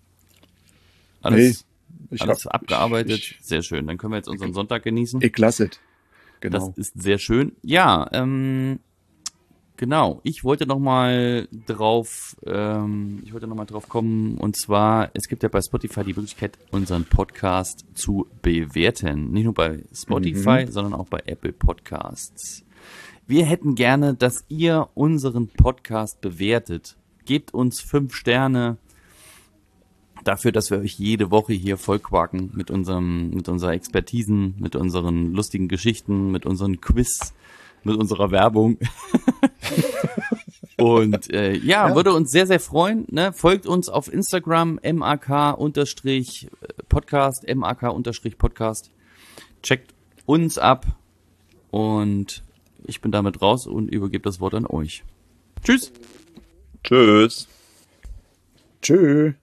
Speaker 5: Alles,
Speaker 3: Ich
Speaker 5: alles
Speaker 3: hab-
Speaker 5: abgearbeitet.
Speaker 3: Ich,
Speaker 5: Sehr schön. Dann können wir jetzt unseren Sonntag genießen.
Speaker 3: ich lasse es. Genau.
Speaker 5: Das ist sehr schön. Ja, ähm, genau. Ich wollte noch mal drauf, ähm, ich wollte noch mal drauf kommen. Und zwar, es gibt ja bei Spotify die Möglichkeit, unseren Podcast zu bewerten. Nicht nur bei Spotify,
Speaker 3: Mhm.
Speaker 5: sondern auch bei Apple Podcasts. Wir hätten gerne, dass ihr unseren Podcast bewertet. Gebt uns fünf Sterne dafür, dass wir euch jede Woche hier vollquaken mit unserem, mit unserer Expertisen, mit unseren lustigen Geschichten, mit unseren Quiz, mit unserer Werbung. Und äh, ja,
Speaker 3: Ja.
Speaker 5: würde uns sehr, sehr freuen. Ne? Folgt uns auf Instagram, mak-podcast, mak-podcast. Checkt uns ab. Und ich bin damit raus und übergebe das Wort an euch. Tschüss!
Speaker 2: Tschüss.
Speaker 3: Tschö.